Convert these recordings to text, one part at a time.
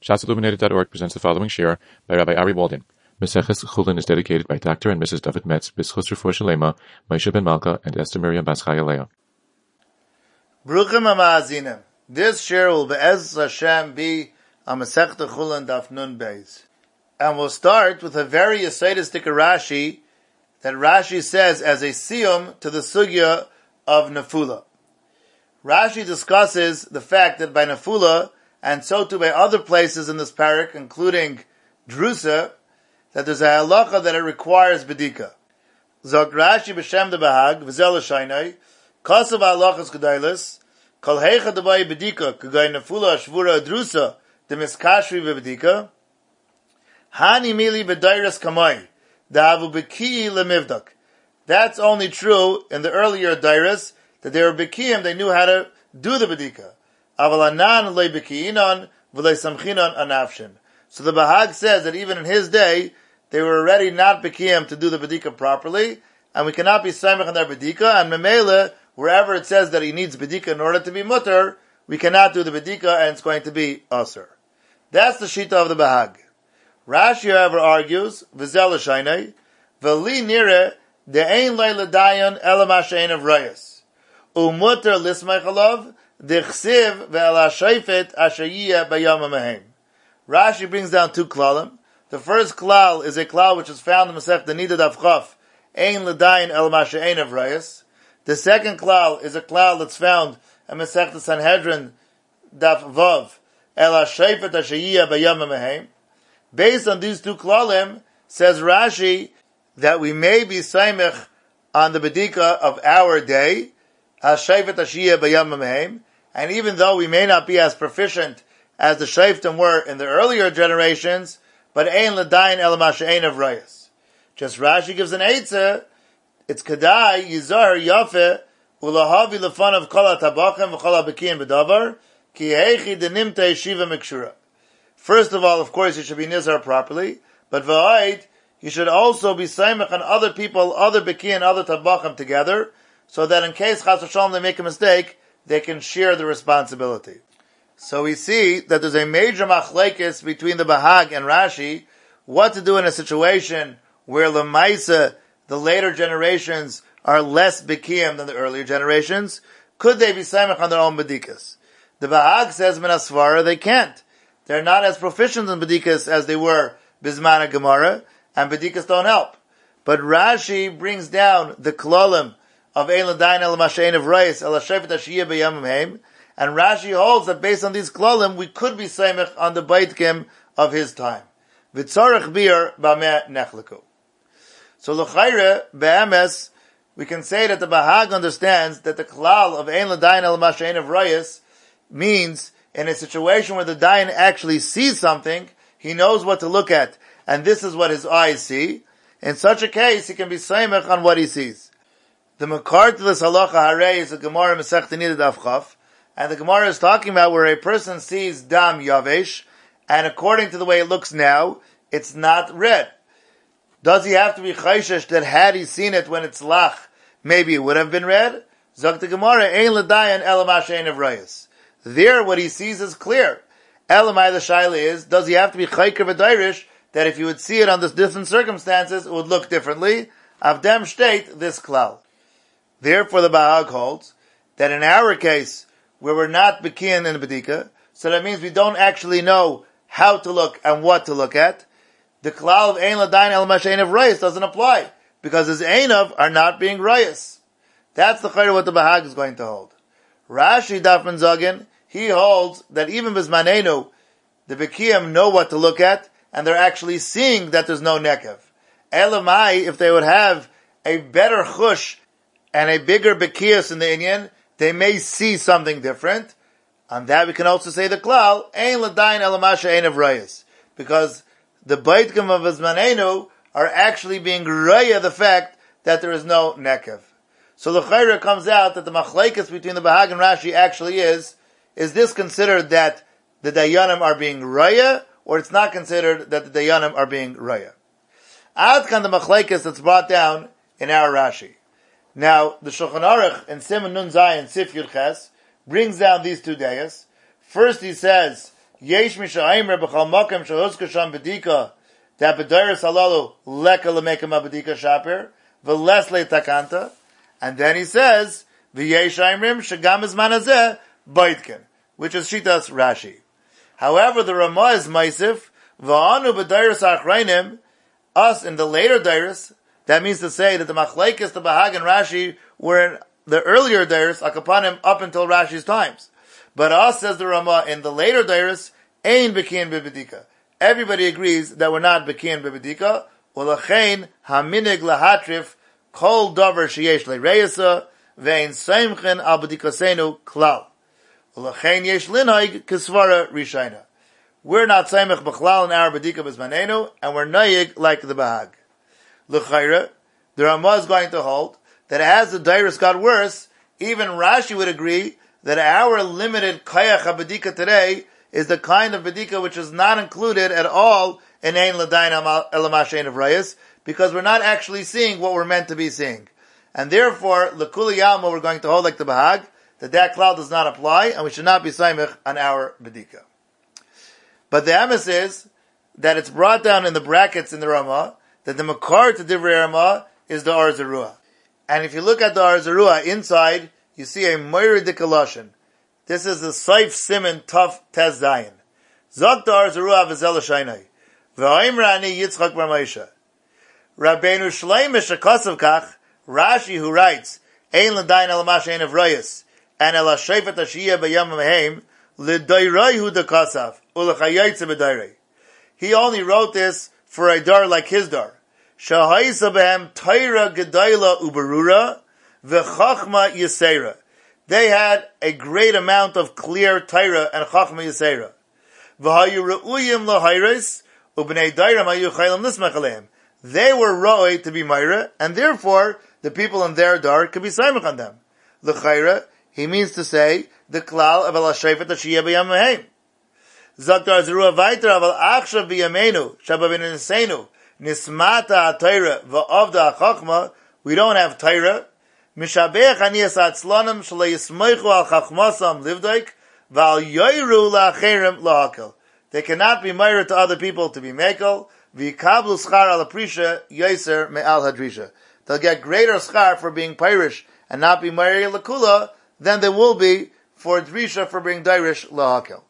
ShatsIlluminated.org presents the following shir by Rabbi Ari Walden. Maseches Chulin is dedicated by Dr. and Mrs. David Metz, B'schus Refuah Shalema, Moshe Ben Malka, and Esther Miriam Bas Chaya Leah. Bruchim HaMa'azinim. This shir will be'ez Hashem be on Masechet Chulin Daf Nun Beis. And we'll start with a very Yesodistic Rashi that Rashi says as a siyum to the sugya of Nefula. Rashi discusses the fact that by Nefula, and so too by other places in this parak, including Drusa, that there's a halacha that it requires bedika. Zok Rashi b'shem de Bahag, v'zel l'shaynai, kasav halachas gedailis, kol heicha d'bay bedika, k'gay Nefula, shvura, Drusa, de miskashri v'bedika, hani mili b'dairis kamay, da'avu b'ki'i lemivdak. That's only true in the earlier dairis, that they were b'ki'im, they knew how to do the bedika. So the Bahag says that even in his day, they were already not Bekiyam to do the Bedika properly, and we cannot be Saimach on their Bedika, and Memele, wherever it says that he needs Bedika in order to be Mutter, we cannot do the Bedika, and it's going to be Asr. That's the Shita of the Bahag. Rashi, however, argues, V'zel L'shaynei, V'li nire, de'ein lei l'dayan elam ha'shein of Rayas. U'mutter l'smech alav, Rashi brings down two klalim. The first klal is a klal which is found in Masech Nida Daf Chaf, Ein L'dayin El Masha'ein of Rayas. The second klal is a klal that's found in Masech Sanhedrin Daf Vav, El HaSheifet HaShayiyah Bayam HaMehem. Based on these two klalim, says Rashi, that we may be saimich on the bedika of our day, HaSheifet HaShayiyah Bayam HaMehem. And even though we may not be as proficient as the Shaftim were in the earlier generations, but Ein L'dayin El Masha'ein of Rayas. Just Rashi gives an eitzah, it's Kedai, Yizar, Yafeh, Ulahavi Lefan of Kol HaTabachim V'Kol HaBekiyim B'davar, Ki Heichi Denimta Yeshiva Mikshura. First of all, of course, you should be Nizar properly, but V'ayit, you should also be Saimach on other people, other Bekiyim, other Tabachim together, so that in case Chas v'Shalom they make a mistake, they can share the responsibility. So we see that there's a major machlekes between the Bahag and Rashi, what to do in a situation where Lemaisa, the later generations, are less Bekiyam than the earlier generations. Could they be Saimach on their own Bedikas? The Bahag says, Minasvara, they can't. They're not as proficient in Bedikas as they were Bismana Gemara, and Bedikas don't help. But Rashi brings down the Klolim of Ein L'dayin El Masha'ein of Rayas, El HaSheifet HaShayiyah B'yam HaMehem, and Rashi holds that based on these klolim, we could be Saimach on the Baitkim of his time. V'tzorech bir b'ameh nechleku. So l'chayre, be'emes, we can say that the Bahag understands that the klal of Ein L'dayin El Masha'ein of Rayas means in a situation where the Dayan actually sees something, he knows what to look at, and this is what his eyes see. In such a case, he can be Saimach on what he sees. The makar to this halacha harei is a Gemara Masech Nida Daf Chaf, and the Gemara is talking about where a person sees dam yavesh, and according to the way it looks now, it's not red. Does he have to be chayshish that had he seen it when it's lach, maybe it would have been red? Zok the Gemara, Ein L'dayin El Masha'ein of Rayas. There, what he sees is clear. Elamai the shaila is, does he have to be chayker v'dairish, that if you would see it under different circumstances, it would look differently? Avdem state this klal. Therefore, the Bahag holds that in our case, where we're not Bekiyan in the Bedika, so that means we don't actually know how to look and what to look at, the Klal of Ein L'dayin El Masha'ein of Rayas doesn't apply, because his Einav are not being Rayas. That's the Chayr what the Bahag is going to hold. Rashi Daf Ben Zagin, he holds that even Bismanenu, the Bekiyam know what to look at, and they're actually seeing that there's no Nekev. Elamai, if they would have a better Chush, and a bigger bekiyas in the Inyan, they may see something different. On that we can also say the klal, Ein L'dayin El Masha'ein of Rayas. Because the Baitkim of Zmanenu are actually being raya the fact that there is no nekev. So the chayra comes out that the machlekes between the Bahag and Rashi actually is this considered that the Dayanim are being raya, or it's not considered that the Dayanim are being raya? Ad kan the machlekes that's brought down in our Rashi. Now, the Shulchan Aruch in Siman Nun Zayin Sif Yud Ches brings down these two dayas. First he says Yesh mishayimre b'chal makom shehuzka sham bedika that b'dairis halalu leka lemekam abedika shaper v'les le'takanta. And then he says, v'yesh ayimrim shagam izman hazeh baitkin, which is Shitas Rashi. However, the Ramah is Maisif, v'anu b'dairis achrayim, us in the later dairis. That means to say that the Machlaikis, the Bahag and Rashi were in the earlier dairis, akapanim, up until Rashi's times. But us, says the Ramah, in the later dairis, ein bekian b'bedika. Everybody agrees that we're not bekian b'bedika. Ulachein haminig lahatrif kol davar sheyesh le'reyasa ve'in seimchen al b'dikasenu klal. Ulachein yesh linhaig kisvara rishayna. We're not seimch b'chlal in our bedika b'zmanenu, and we're nayig like the Bahag. L'chayra, the Ramah is going to hold that as the dairis got worse, even Rashi would agree that our limited kayach bedika today is the kind of bedika which is not included at all in ein l'dayin elamashein of rayas, because we're not actually seeing what we're meant to be seeing. And therefore, l'kuli yalma, we're going to hold like the Bahag, that cloud does not apply, and we should not be saimich on our bedika. But the emes is that it's brought down in the brackets in the Ramah, that the makar to Divrei Ramah is the Or Zarua. And if you look at the Or Zarua, inside, you see a Moira Dikaloshin. This is the Saif Siman Tuf Tez Zayin. Zok the Or Zarua v'zel shaynai. V'oimra ani Yitzchak bar Moshe. Rabbeinu Shleimish HaKosav Kach, Rashi who writes, Ein l'dayin el mashein of Rayas, and el ha-shefet ha-shiyah b'yam ha-mehem, l'dayrayhu d'kosav, u'l'chayaytze b'dayrei. He only wrote this for a dar like his dar. Shahayisa behem Torah gedayla uberura v'chachma yisera. They had a great amount of clear Torah and chachma yisera. V'hayu re'uyim lahayres u'bnei dayram hayu chaylam nismach aleim. They were roi to be mayra, and therefore the people in their dar could be saimach on them. L'chayra, he means to say the klal of el hashayfet hashiyah b'yam mehem. Zaktar Zerua Vaiter aval achshav b'yameinu shabavin nisenu nismata ha'Torah v'avda ha'chachma. We don't have Torah. Mishabech aniyas atzlanim shalei yismeichu al chachmasam livdaik v'al yoyru la'acherim la'akel. They cannot be meir to other people to be mekel. V'yikablu schar al aprisha yoser me'al hadrisha. They'll get greater schar for being pirish and not be meir l'kula than they will be for drisha for being dairish la'akel.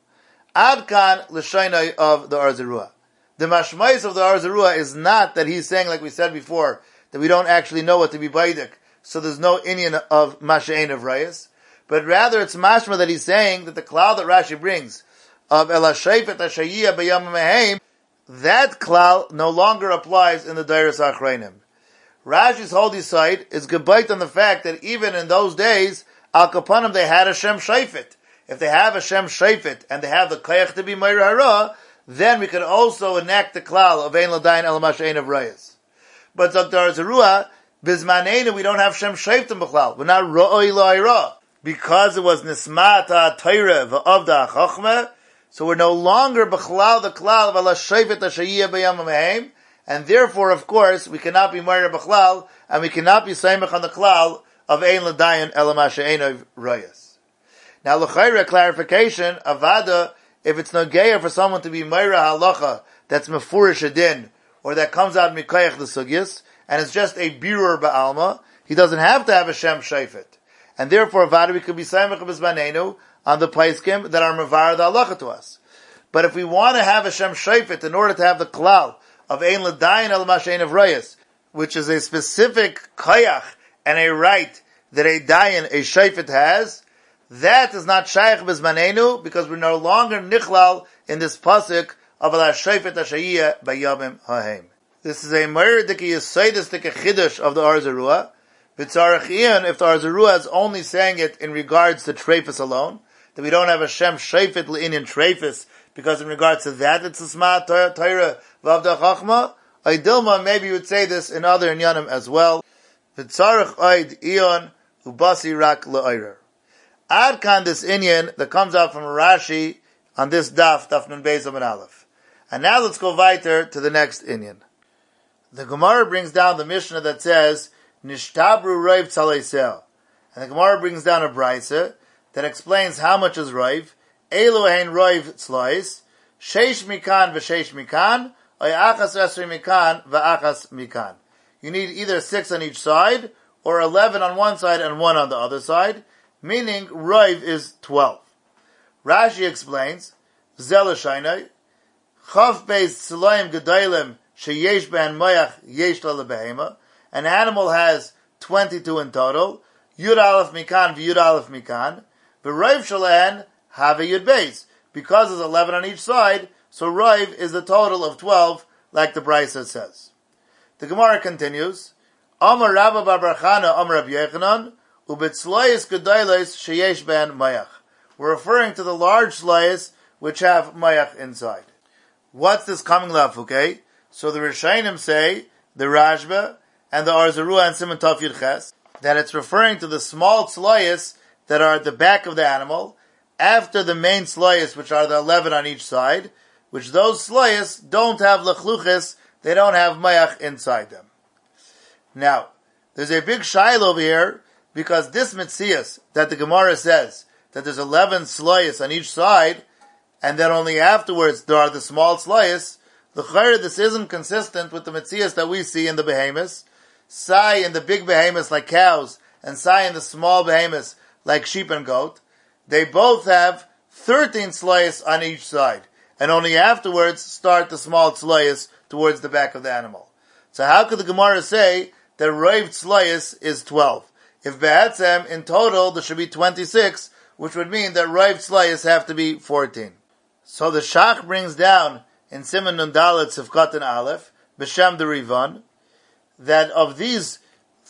Adkan l'shaynai of the Or Zarua. The mashmais of the Or Zarua is not that he's saying, like we said before, that we don't actually know what to be baidik, so there's no inyan of mashein of rayas, but rather it's mashma that he's saying that the klal that Rashi brings of el hashayfet hashayiyah b'yam mehem, that klal no longer applies in the dairis achrayim. Rashi's whole side is gebayt on the fact that even in those days, al kapanim they had a Shem Shayfet. If they have a Shem Shayfet and they have the Kayach to be Meir Hara, then we could also enact the klal of Ein L'dayin El Mashein of Rayas. But Dr. Zarua, Bizmaneinu, we don't have Shem Shayfetim B'chlal. We're not Ro'oi La'ira. Because it was Nismata Torah V'avda Chachmeh, so we're no longer B'chlal the klal of Allah Shayfet HaShayiyah B'yam HaMehem, and therefore, of course, we cannot be Meir B'chlal, and we cannot be Saimach on the klal of Ein L'dayin El Mashein of Rayas. Now, l'chayra clarification, avada, if it's nogeya for someone to be meira halacha, that's mefurish adin, or that comes out mikayach the sugyas, and it's just a birur ba'alma, he doesn't have to have a shem shayfet. And therefore, avada, we could be saimach b'zmanenu on the paiskim that are mevar the halacha to us. But if we want to have a shem shayfet in order to have the klal of ein l'dayin el mashein of rayas, which is a specific kayach and a right that a dayan, a shayfet has, that is not shaykh b'zmanenu, because we're no longer nichlal in this pasuk of al hashayfet hashayiyah b'yamim hahem. This is a meridiki yisaydistik chiddush of the Or Zarua. B'tzarachian, if the Or Zarua is only saying it in regards to treifus alone, that we don't have a shem shayfet l'inyan treifus, because in regards to that it's a sma Torah v'avda chachma. Aydilma, maybe you would say this in other inyanim as well. B'tzarach oid ion ubasi rak la'ayrer. Adkan this inyan that comes out from Rashi on this daf nun beis and aleph. And now let's go weiter to the next inyan. The Gemara brings down the Mishnah that says, Nishtabru Raiv Tzaleisel. And the Gemara brings down a Braisa that explains how much is Raiv, Elu hein roiv tzlois, sheish mikan v'sheish mikan, oy achas esri mikan v'achas mikan. You need either 6 on each side, or 11 on one side and 1 on the other side, meaning roiv is 12. Rashi explains, Zel shaynai, chav beis tzloim gedailim sheyesh ben moyach yesh la lebehema. An animal has 22 in total. Yud aleph mikan v'yud aleph mikan. V'roiv shalahen have a yud beis. Because there's 11 on each side, so roiv is the total of 12, like the Brisa says. The Gemara continues, Amar Rabba bar bar Chana Amar Rabbi Yochanan ubetzlois gedailos sheyesh ben moyach. We're referring to the large slayas which have mayach inside. What's this coming lafuke? So the Rishonim say, the Rashba and the Arzarua and Simon Tov Yud Ches, that it's referring to the small slayas that are at the back of the animal, after the main slayas, which are the 11 on each side, which those slayas don't have lechluches, they don't have mayach inside them. Now, there's a big shail over here, because this mitzias that the Gemara says, that there's 11 slayas on each side, and then only afterwards there are the small slayas, the chayr, this isn't consistent with the mitzias that we see in the behemoths. Sai in the big behemoths like cows, and sai in the small behemoths like sheep and goat. They both have 13 slayas on each side, and only afterwards start the small slayas towards the back of the animal. So how could the Gemara say that roiv slayas is 12? If be'etzem, in total, there should be 26, which would mean that roiv slayas have to be 14. So the Shach brings down in Siman Nun Dalet Sivkat and Aleph, B'Shem the Rivan, that of these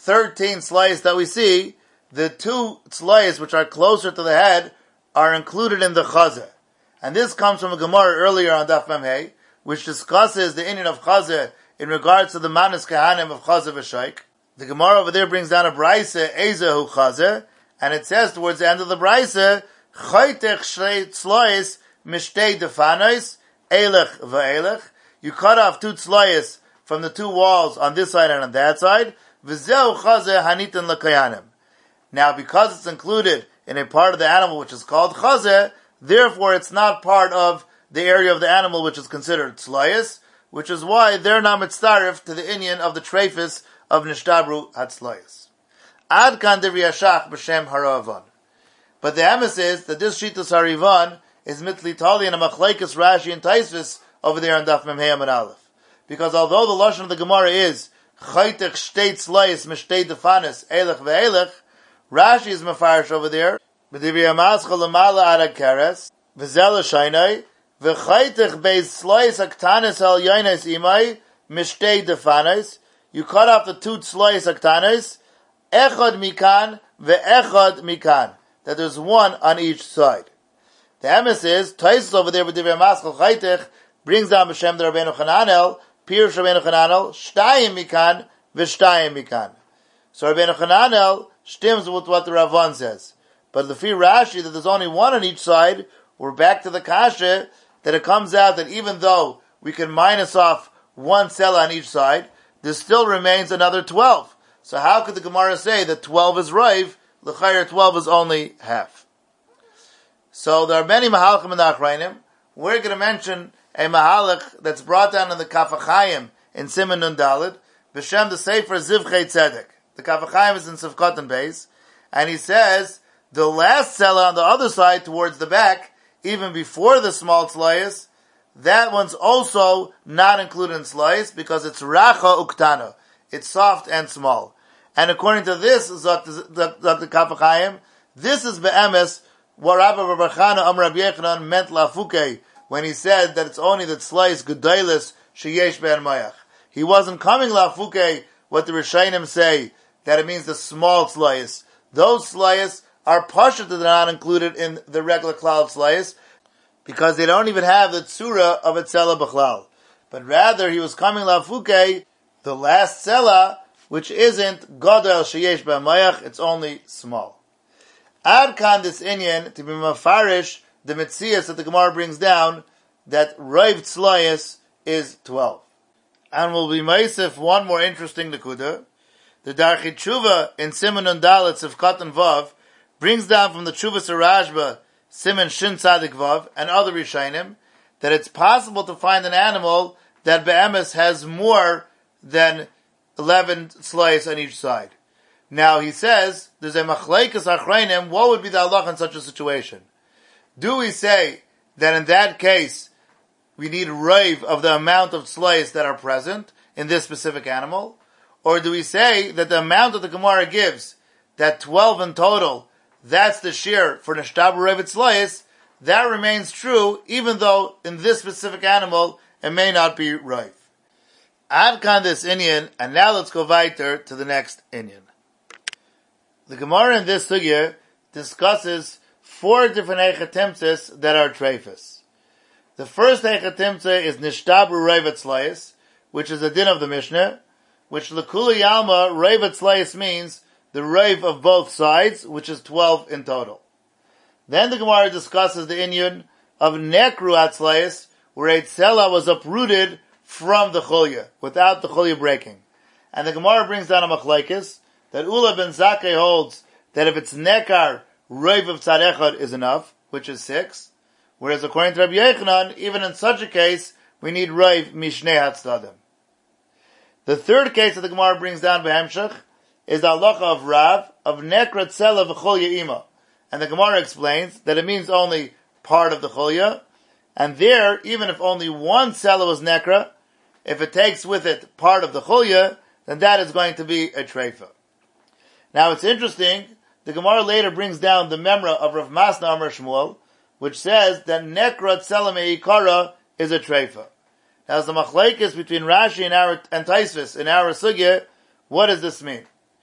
13 slayas that we see, the 2 slayas which are closer to the head are included in the chazeh. And this comes from a Gemara earlier on Daf Mem Hey, which discusses the inyan of chazeh in regards to the manas kahanim of chazeh v'shaik. The Gemara over there brings down a brayse, Ezehu chazeh, and it says towards the end of the brayse, Chaytech shrei tzlois mishtei defanois, elech v'elech. You cut off 2 tzlois from the 2 walls on this side and on that side. V'zeu chazeh hanitin l'kayanim. Now, because it's included in a part of the animal which is called chazeh, therefore it's not part of the area of the animal which is considered tzlois, which is why they're not mitzaref to the inyan of the treifis of nishtabru hatzlois. Ad kan devri Yashach b'shem haravan. But the emes is that this shitas harivan is mitli tali and a machlekes Rashi and Taisvis over there on Daf Mem Hey and Aleph. Because although the lashon of the Gemara is chaytech shtei tzlois mishtei defanis elech ve'elech, Rashi is mefarish over there. B'divri Yamaschal l'mala arag keres v'zel shaynai v'chaytech beis tzlois aktanis al yoines imai mishtei defanis. You cut off the 2 tzlois aktanis, echad mikan ve'echad mikan. That there's 1 on each side. The emes is, Taisus over there with Divrei Maschal Chaytech brings down B'Shem the Rabbeinu Chananel, Pirush Rabbeinu Chananel, Shtayim mikan v'shtayim mikan. So Rabbeinu Chananel stims with what the Ravan says. But the Lefi Rashi, that there's only 1 on each side, we're back to the kasha, that it comes out that even though we can minus off 1 cell on each side, there still remains another 12. So how could the Gemara say that 12 is roiv, l'chayr 12 is only half? So there are many mahalchim in the Achrayim. We're going to mention a mahalach that's brought down in the Kaf HaChaim in Siman Nun Dalet, B'Shem the Sefer Zivchei Tzedek. The Kaf HaChaim is in Sivkot and Beis, and he says the last cell on the other side towards the back, even before the small tzlayas, that one's also not included in tzlayas because it's racha uktana. It's soft and small. And according to this, Dr. Kaf HaChaim, this is be'emes what Rabbi bar Chana Amar Rabbi Yochanan meant lafuke when he said that it's only the tzlayas gedailis sheyesh ben mayach. He wasn't coming lafuke what the Rishonim say, that it means the small tzlayas. Those tzlayas are pashut that are not included in the regular klal tzlayas because they don't even have the tzura of a tzela b'chlal. But rather he was coming lafuke the last tzela, which isn't gadol sheyesh ben mayach, it's only small. Ad kan this inyan to be mafarish the mitzias that the Gemara brings down that roiv tzlayas is 12. And we'll be meisif 1 more interesting nekuda. The Darchei Tshuva in Siman Nun Dalet Sivkot and Vav brings down from the Tshuvas Rashba Siman Shin Tzadik Vav, and other Rishonim, that it's possible to find an animal that be'emes has more than 11 slices on each side. Now he says, there's a machlekes achreinim, what would be the halach in such a situation? Do we say that in that case, we need a rave of the amount of slices that are present in this specific animal? Or do we say that the amount that the Gemara gives, that 12 in total, that's the shear for neshtabu revet slice, that remains true, even though in this specific animal, it may not be rave. Adkan this inyan, and now let's go weiter to the next inyan. The Gemara in this sugya discusses 4 different eichatimtzes that are treifas. The first eichatimtze is nishtabru revet slice, which is the din of the Mishnah, which l'kuli yalma revet slice means the rave of both sides, which is 12 in total. Then the Gemara discusses the inyan of nekru atzlayis, where a tzela was uprooted from the chulya, without the chulya breaking. And the Gemara brings down a machlekes, that Ula ben Zakkai holds that if it's nekar, rave of tzad echad is enough, which is 6. Whereas according to Rabbi Yochanan, even in such a case, we need rave mishnei hatzadim. The third case that the Gemara brings down behemshech is the halacha of Rav, of nekra tzela v'chulya ima. And the Gemara explains that it means only part of the chulya, and there, even if only one tzela was nekra, if it takes with it part of the chulya, then that is going to be a treifa. Now it's interesting, the Gemara later brings down the memra of Rav Masna Amar Shmuel, which says that nekra tzela me'ikara is a treifa. Now as the machlekes between Rashi and Taisvis in our sugya, what does this mean?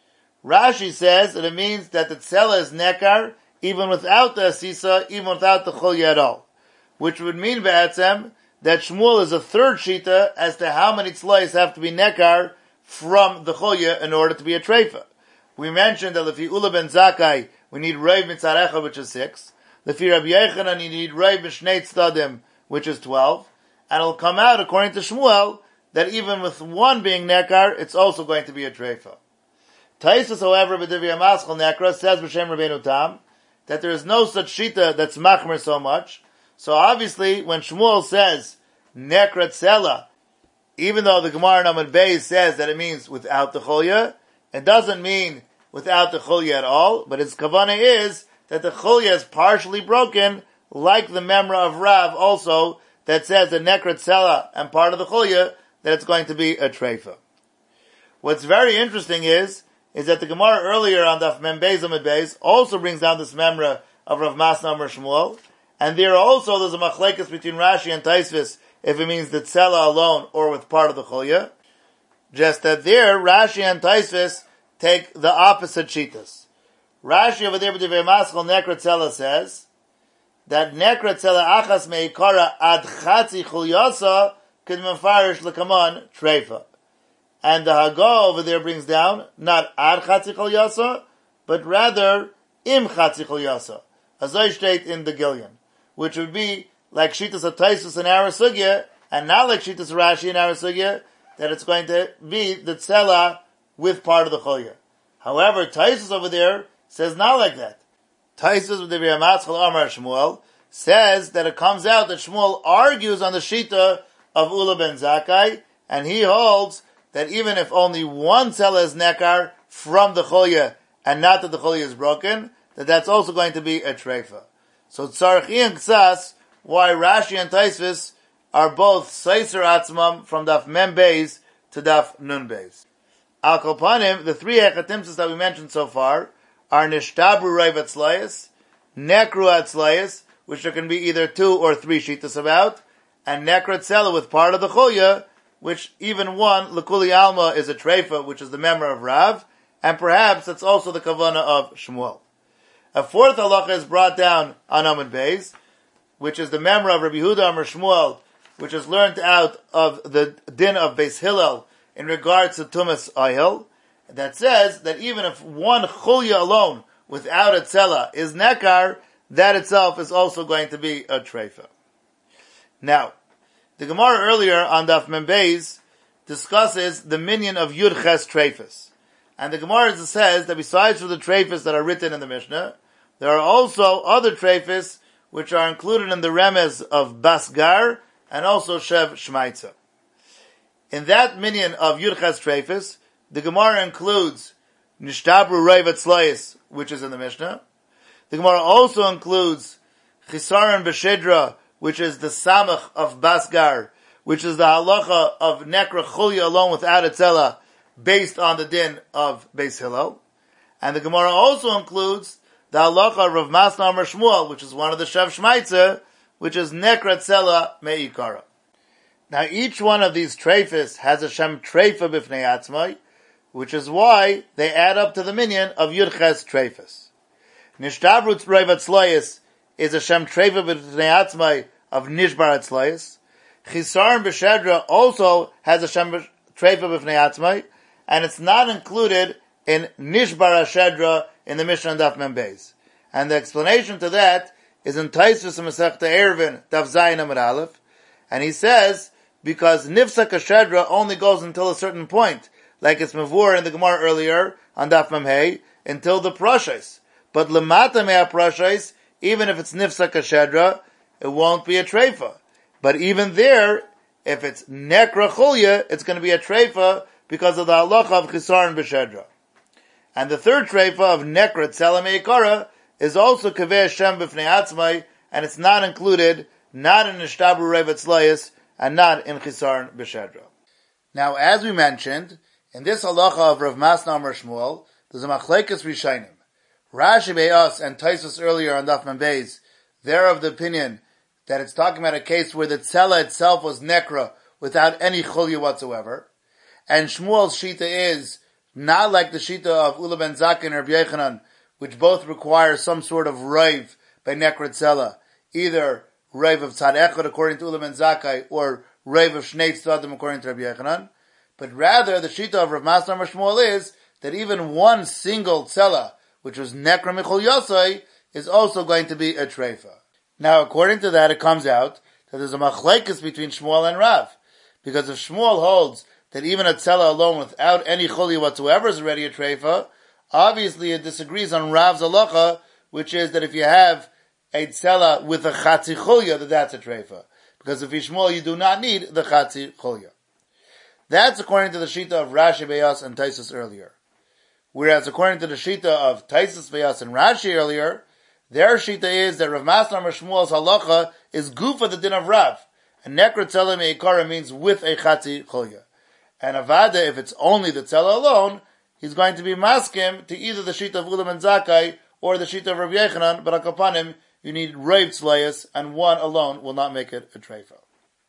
Rashi says that it means that the tzela is nekar, even without the asisa, even without the chulya at all. Which would mean be'etzem, that Shmuel is a third shita as to how many tzlais have to be nekar from the chulya in order to be a treifa. We mentioned that Lefi Ula ben Zakkai, we need Reiv Mitzarecha, which is 6. Lefi Rabbi Yochanan, you need Reiv Mishnei Tzadim, which is 12. And it'll come out, according to Shmuel, that even with one being nekar, it's also going to be a treifa. Taisus, however, B'Divya Maschal Nekra, says B'Shem Rabbeinu Tam, that there is no such shita that's machmer so much. So obviously, when Shmuel says nekra tzela, even though the Gemara in Amud Beis says that it means without the chulya, it doesn't mean without the chulya at all, but its kavanah is that the chulya is partially broken, like the memra of Rav also, that says the nekra tzela and part of the chulya, that it's going to be a treifa. What's very interesting is that the Gemara earlier on Daf Mem Beis Amud Beis also brings down this memra of Rav Masna Amar Shmuel, and there also there's a machlekes between Rashi and Taisvis if it means the tzela alone or with part of the chulya. Just that there, Rashi and Taisvis take the opposite shitas. Rashi over there with the Maschal Nekra Tzela says that Nekra Tzela achas meikara ad chatzi chulyasa could mefarish l'kaman treifa. And the Haggah over there brings down not ad chatzi chulyasa, but rather im chatzi chulyasa, as I state in the Gilyon, which would be like shitas of Taisus in our sugya, and not like shitas of Rashi in our sugya, that it's going to be the tzela with part of the chulya. However, Taisus over there says not like that. Taisus with the Maschal Amar Shmuel says that it comes out that Shmuel argues on the shita of Ula ben Zakkai, and he holds that even if only one tzela is nekar from the chulya, and not that the chulya is broken, that that's also going to be a treifa. So tzarich and ksas, why Rashi and Taisvis are both Seiser Atzmam from Daf Mem Beis to Daf Nun Beis. Al Kolpanim, the 3 Hechatimtzes that we mentioned so far are Nishtabru Reiv Atzlayis, Nekru Atzlayis, which there can be either 2 or 3 shitas about, and Nekra Tzela with part of the Chulya, which even one, L'Kuli Alma, is a Treifa, which is the member of Rav, and perhaps that's also the Kavanah of Shmuel. A 4th halacha is brought down on Amud Beis, which is the member of Rabbi Yehuda Amar Shmuel, which is learned out of the din of Beis Hillel in regards to Tumas Ohel, that says that even if one chulya alone, without a tzela, is nekar, that itself is also going to be a treifa. Now, the Gemara earlier on Daf Mem Beis discusses the minyan of Yud Ches treifas. And the Gemara says that besides for the treifas that are written in the Mishnah, there are also other treifas which are included in the remez of Basgar and also Shev Shmaitza. In that minyan of Yudches Treifis, the Gemara includes Nishtabru Reiv Atzlois, which is in the Mishnah. The Gemara also includes Chisaron B'Shedra, which is the Samach of Basgar, which is the halacha of Nekra Chulya alone without a tzela, based on the din of Beis Hillel. And the Gemara also includes the halacha of Rav Masna Amar Shmuel, which is one of the Shev Shmaitzer, which is Nekra Tzela Me'ikara. Now each one of these treifis has a Shem Treifa B'fnei Atzmai, which is why they add up to the minyan of Yudches Treifis. Nishtabrut Reiv Atzlois is a Shem Treifa B'fnei Atzmai of Nishbar Atzlois. Chisaron B'Shedra also has a Shem Treifa B'fnei Atzmai, and it's not included in Nishbar HaShedra in the Mishnah and Daf Mem Beis. And the explanation to that is in Taisus Masechta Eruvin, Daf Zayin Amud Aleph, and he says, because Nifsak HaShedra only goes until a certain point, like it's Mavur in the Gemara earlier, on Daf Mem Hey, until the Prashais. But Lamata Mea Prashais, even if it's Nifsak HaShedra, it won't be a Treifa. But even there, if it's Nekra Chulya, it's going to be a Treifa, because of the halacha of Chisaron B'Shedra. And the third treifa of Nekra Tzela Me'ikara is also Kaveh Hashem B'fnei Atzmai, and it's not included, not in Nishtabru Reiv Atzlois, and not in Chisaron B'Shedra. Now, as we mentioned, in this halacha of Rav Masna Amar Shmuel, there's a Machlekes Rishayim. Rashi Be'as and Taisus earlier on Daf Mem Beis, they're of the opinion that it's talking about a case where the Tzela itself was Nekra without any Chulya whatsoever. And Shmuel's Shita is not like the Shita of Ula ben Zakkai and Rabbi Yochanan, which both require some sort of Reiv by Nekra Tzela, either Reiv of Tzad Echad according to Ula ben Zakkai, or Reiv of Shnei Tzadim according to Rabbi Yochanan. But rather, the Shita of Rav Masna Amar Shmuel is that even one single Tzela, which was Nekra Michol Yosai, is also going to be a Treifa. Now, according to that, it comes out that there's a Machlekes between Shmuel and Rav. Because if Shmuel holds that even a tzela alone without any chuli whatsoever is already a treifa, obviously it disagrees on Rav's halacha, which is that if you have a tzela with a chatzi chulya, that that's a treifa. Because if Shmuel, you do not need the chatzi chulya. That's according to the shita of Rashi Be'as and Taisus earlier. Whereas according to the shita of Taisus Be'as and Rashi earlier, their shita is that Rav Masna Amar Shmuel's halacha is gufa the din of Rav. And Nekra Tzela Me'ikara means with a chatzi chulya. And Avada, if it's only the tzela alone, he's going to be maskim to either the shita of Ula ben Zakkai or the shita of Rabbi Yochanan, but upon him, you need Reiv Tzlayas, and one alone will not make it a treifa.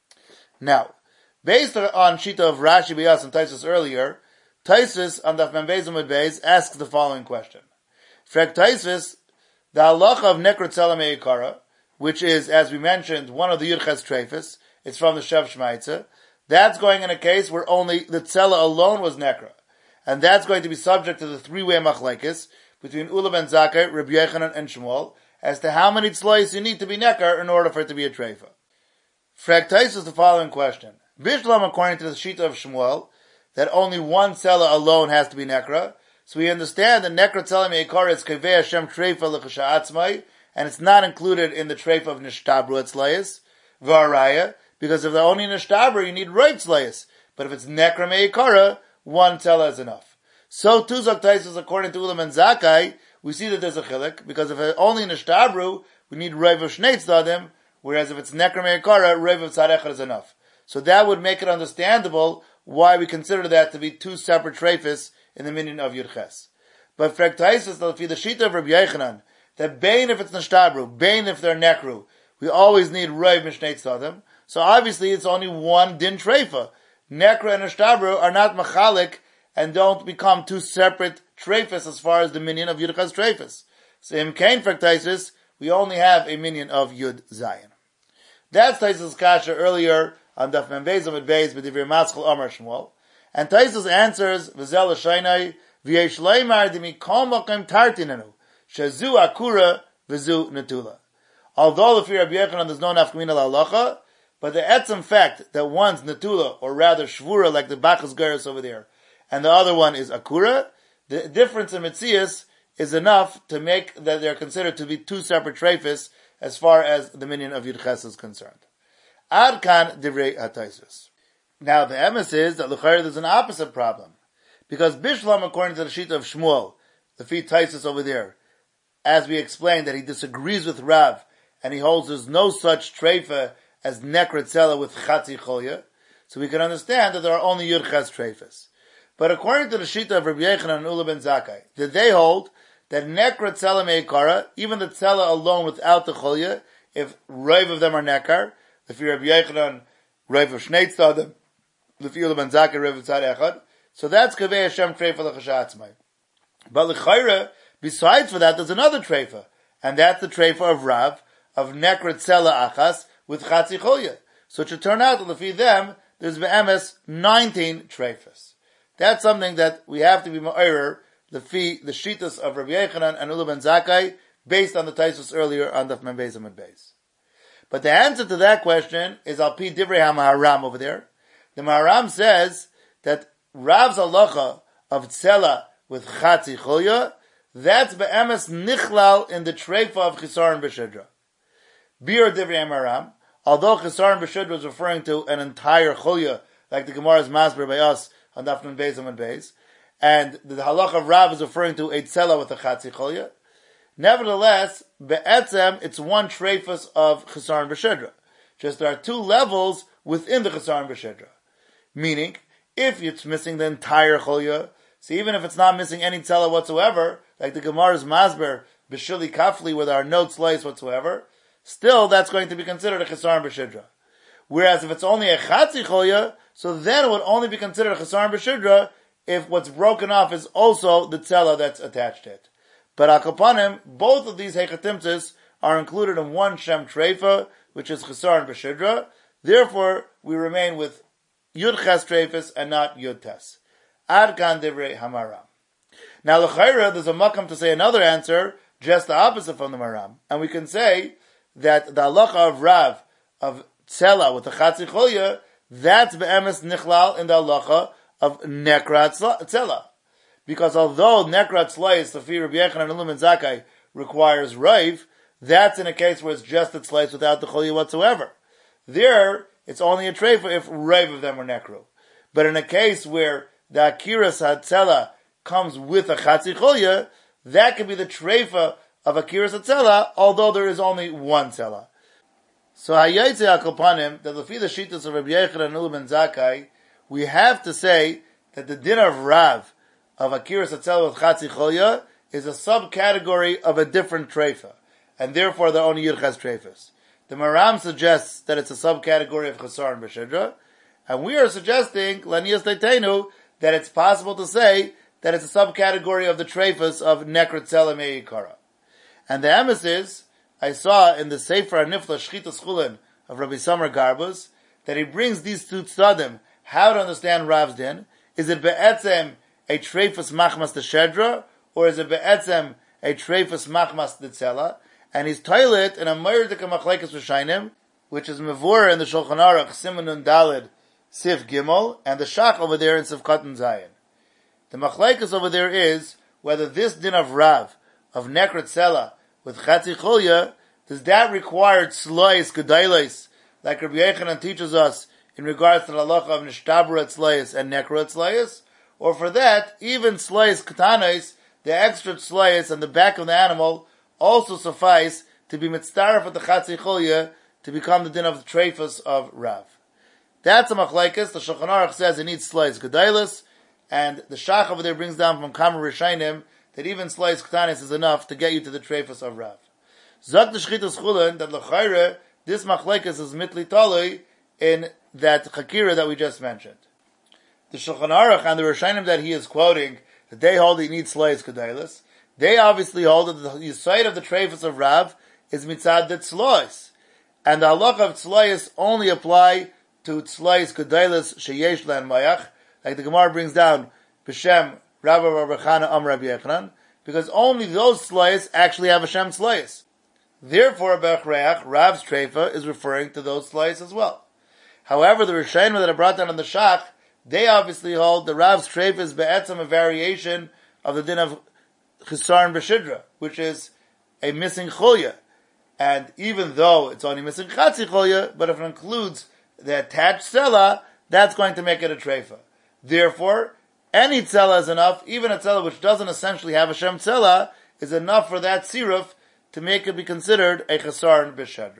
Now, based on shita of Rashi Be'as and Taisus earlier, Taisus on Daf Mem Beis Amud Beis asks the following question. Frek Taisus, the halacha of Nekra Tzela Me'ikara, which is, as we mentioned, one of the Yudches Treifis, it's from the Shev Shmaitza, that's going in a case where only the tzela alone was nekra. And that's going to be subject to the three-way machlekes between Ula ben Zakkai, Rabbi Yochanan, and Shmuel as to how many tzlois you need to be nekar in order for it to be a treifa. Fragtais is the following question. Bishlam, according to the Shita of Shmuel, that only one tzela alone has to be nekra. So we understand that nekra tzela me'ikar is kaveh Hashem treifa l'chasha atzmai, and it's not included in the treifa of nishtabru etzlayis, v'araya, because if they're only nishtabru, you need right tzlayis. But if it's nekra me'ikara, one tzela is enough. So too Taisus, according to Ula ben Zakkai, we see that there's a chilik, because if it's only nishtabru, we need reiv of shnei tzadim, whereas if it's nekra me'ikara, reiv of tzad echad is enough. So that would make it understandable why we consider that to be two separate treifis in the minyan of Yudches. But Fragtais, the Shita of Rabbi Yochanan, that Bain if it's nishtabru, Bain if they're nekru, we always need reiv mishnei tzadim. So obviously it's only one din treifa. Nekra and nishtabru are not machalik and don't become two separate treifis as far as the minyan of Yudches treifis. So in Kain Fragtais, we only have a minyan of Yud Zayin. That's Taisus' kasha earlier on Daf Mem Beis Amud Beis b'divrei Maschil Amar Shmuel. And Taisus answers, V'zel l'shaynai, v'yesh leimar d'mikol makom tartinenu, shezu akura v'zu netula. Although the fear of Yochanan there's no nafkamina la'alacha, but the etzem fact that one's netula, or rather shvura, like the Bachas Geras over there, and the other one is akura, the difference in Metzias is enough to make that they're considered to be two separate treifis, as far as the minion of Yud Ches is concerned. Ad kan divrei HaTaisus. Now the emes is that l'chayr there's an opposite problem. Because Bishlam, according to the sheet of Shmuel, the feet Taisus over there, as we explained that he disagrees with Rav, and he holds there's no such treifa as nekrat tzela with chatzi cholya, so we can understand that there are only Yud Ches treifas. But according to the shita of Rabbi Yechanan and Ula ben Zakkai, did they hold that nekrat tzela meikara, even the tzela alone without the cholya, if raiv of them are nekar, if you're Rabbi Yechanan, raiv of shnei tzadim, if you're Ula ben Zakkai, raiv of tzad echad, so that's kaveh Hashem treifa l'chashatzmai. But l'chayra, besides for that, there's another treifa, and that's the treifa of Rav, of nekrat tzela achas, with chatzi cholya. So it should turn out that lefi them, there's be'emes 19 treifas. That's something that we have to be ma'orer, the shitas of Rabbi Yechanan and Ula ben Zakkai, based on the Taisus earlier on the Membeis and Medbeis. But the answer to that question is al pi divrei HaMaharam over there. The Maharam says that Rav's halacha of tzela with chatzi cholya, that's be'emes nichlal in the treifa of Chisaron B'Shidra. Bir divrei HaMaharam, although Chisaron B'Shidra was referring to an entire cholya, like the Gemara's masber by us on Daf Nun Beis and Beis, and the halacha of Rav is referring to a tzela with a chatzi cholya. Nevertheless, be'etzem, it's one treifas of Chisaron B'Shidra. Just there are two levels within the Chisaron B'Shidra. Meaning, if it's missing the entire cholya, so even if it's not missing any tzela whatsoever, like the Gemara's masber, b'shili kafli, where there are no tzlais whatsoever, still that's going to be considered a Chisaron B'Shidra. Whereas if it's only a chatzi cholya, so then it would only be considered a Chisaron B'Shidra if what's broken off is also the tzela that's attached to it. But akapanim, both of these hechatimtzis are included in one shem treifa, which is Chisaron B'Shidra. Therefore, we remain with Yud Ches treifas and not Yud Tes. Ad kan divrei HaMaharam. Now, l'chayra, there's a makam to say another answer, just the opposite from the Maharam. And we can say that the halacha of Rav, of tzela with the chatzi cholya, that's be'emes nichlal in the halacha of nekrat tzela. Because although nekrat tzleis, the Rabbi Yechanan and Ula ben Zakkai, requires raiv, that's in a case where it's just a tzleis without the cholya whatsoever. There, it's only a treifa if raiv of them are nekru. But in a case where the akiras hatzela comes with a chatzi cholya, that could be the treifa of akiras hatzela, although there is only one tzela. So hayaytze akalpanim, that lefi the shitas of Rabbi Yechanan and Ula ben Zakkai, we have to say that the din of Rav, of akiras hatzela with chatzi cholya, is a subcategory of a different treifa, and therefore they're only Yud Ches treifas. The Maharam suggests that it's a subcategory of Chisaron B'Shidra, and we are suggesting, Lanias Leitenu, that it's possible to say that it's a subcategory of the treifas of nekrat tzela me'ikara. And the emes is, I saw in the Sefer HaNifla Shchitas Chulin of Rabbi Samar Garbus, that he brings these two tzadim, how to understand Rav's din. Is it be'etzem a treifas machmas the shedra, or is it be'etzem a treifas machmas the tzela? And he's toilet in a Meirdik Machlekes Rishayim, which is Mevor in the Shulchan Aruch, Siman Nun Daled, Sif Gimel, and the Shach over there in Sif Katan Zayin. The Machlekes over there is whether this din of Rav, of Nekrat Tzela, with Chatzi Cholya, does that require Tzlois, Gedailis, like Rabbi Yechanan teaches us in regards to the halacha of Nishtabra Tzlois and Nekrat Tzlois, or for that, even Tzlois Katanis, the extra Tzlois and the back of the animal, also suffice to be mitzdaref at the chatzi cholya to become the din of the treifas of Rav. That's a machlekes. The Shulchan Aruch says it needs slice gedailis, and the Shach over there brings down from Kamar Rishayim that even slice ktanis is enough to get you to the treifas of Rav. Zok the Shchitas Chulin that l'chayre this machlekes is mitli talui in that chakira that we just mentioned. The Shulchan Aruch and the Rishayim that he is quoting that they hold he needs slice gedailis. They obviously hold that the side of the treifas of Rav is mitzad the tzlois. And the halacha of tzlois only apply to tzlois gedailis sheyesh lan mayach, like the Gemara brings down, b'shem Rabbi Chana Am Rabbi Yechanan, because only those tzlois actually have a shem tzlois. Therefore, Bechreach, Rav's treifa is referring to those tzlois as well. However, the Rishayim that are brought down on the Shach, they obviously hold the Rav's treifa is be'etzem a variation of the din of Chisaron B'Shidra, which is a missing cholya. and even though it's only missing chatzi cholya, but if it includes the attached tzela, that's going to make it a treifa. Therefore, any tzela is enough, even a tzela which doesn't essentially have a shem tzela, is enough for that siruf to make it be considered a chasarn b'shedra.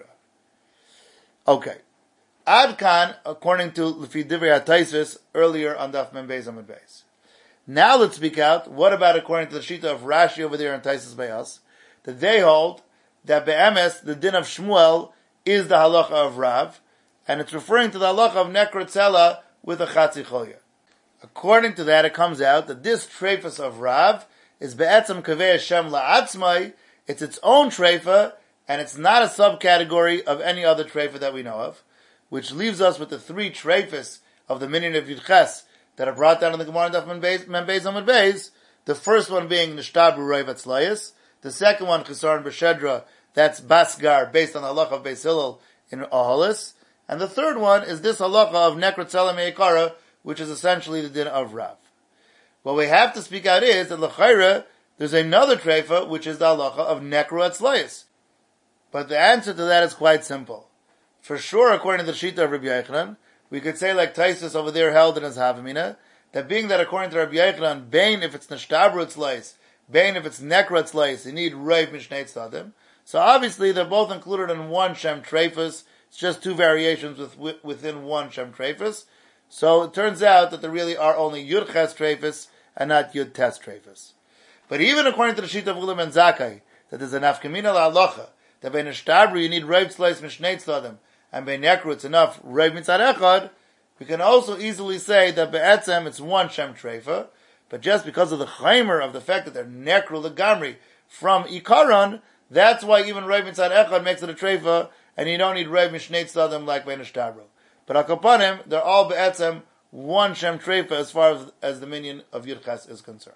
Okay. Ad kan, according to Lefi Divrei HaTaisvis, earlier on Daf Mem Beis Amud Beis. Now let's speak out, what about according to the Shita of Rashi over there in Taisus Be'as, that they hold that Be'emes, the din of Shmuel, is the halacha of Rav, and it's referring to the halacha of Nekra Tzela with a Chatzi Cholya. According to that, it comes out that this treifas of Rav is Be'etzem Kaveh Hashem La'atzmai, it's its own treifa, and it's not a subcategory of any other treifa that we know of, which leaves us with the three treifas of the minyan of Yudches that are brought down in the Gemara and Daf Mem Beis Amud Beis, the first one being Nishtabru Reiv Atzlayis, the second one, Chisarn B'Shedra, that's Basgar, based on the halacha of Beis Hillel in Oholis, and the third one is this halacha of Nekra Tzela Me'ikara, which is essentially the din of Rav. What we have to speak out is that L'chaira, there's another treifa, which is the halacha of Nekra Atzlayis. But the answer to that is quite simple. For sure, according to the Shita of Rabbi Yochanan, we could say like Taisus over there held in his Havamina, that being that according to Rabbi Yochanan, Bain if it's Neshtabru Tzlais, Bain if it's Nekra Tzlais, you need Reiv Mishnei Tzadim. So obviously they're both included in one Shem Treifus. It's just two variations within one Shem Treifus. So it turns out that there really are only Yud Ches Treifus and not Yud Tes Treifus. But even according to the Shita of Ulam and Zakai, that there's an Afkamina La'alocha, that by Neshtabru you need Reiv Tzlais Mishnei Tzadim, and by Nekru it's enough Reiv Mitzad Echad, we can also easily say that Be'etzem it's one Shem Treifa, but just because of the chaimer of the fact that they're Nekru Legamri from Ikaron, that's why even Reiv Mitzad Echad makes it a Treifa, and you don't need Reiv Mishnei Tzadim like by Neshtabru. But Akapanim, they're all Be'etzem one Shem Treifa as far as the minyan of Yudches is concerned.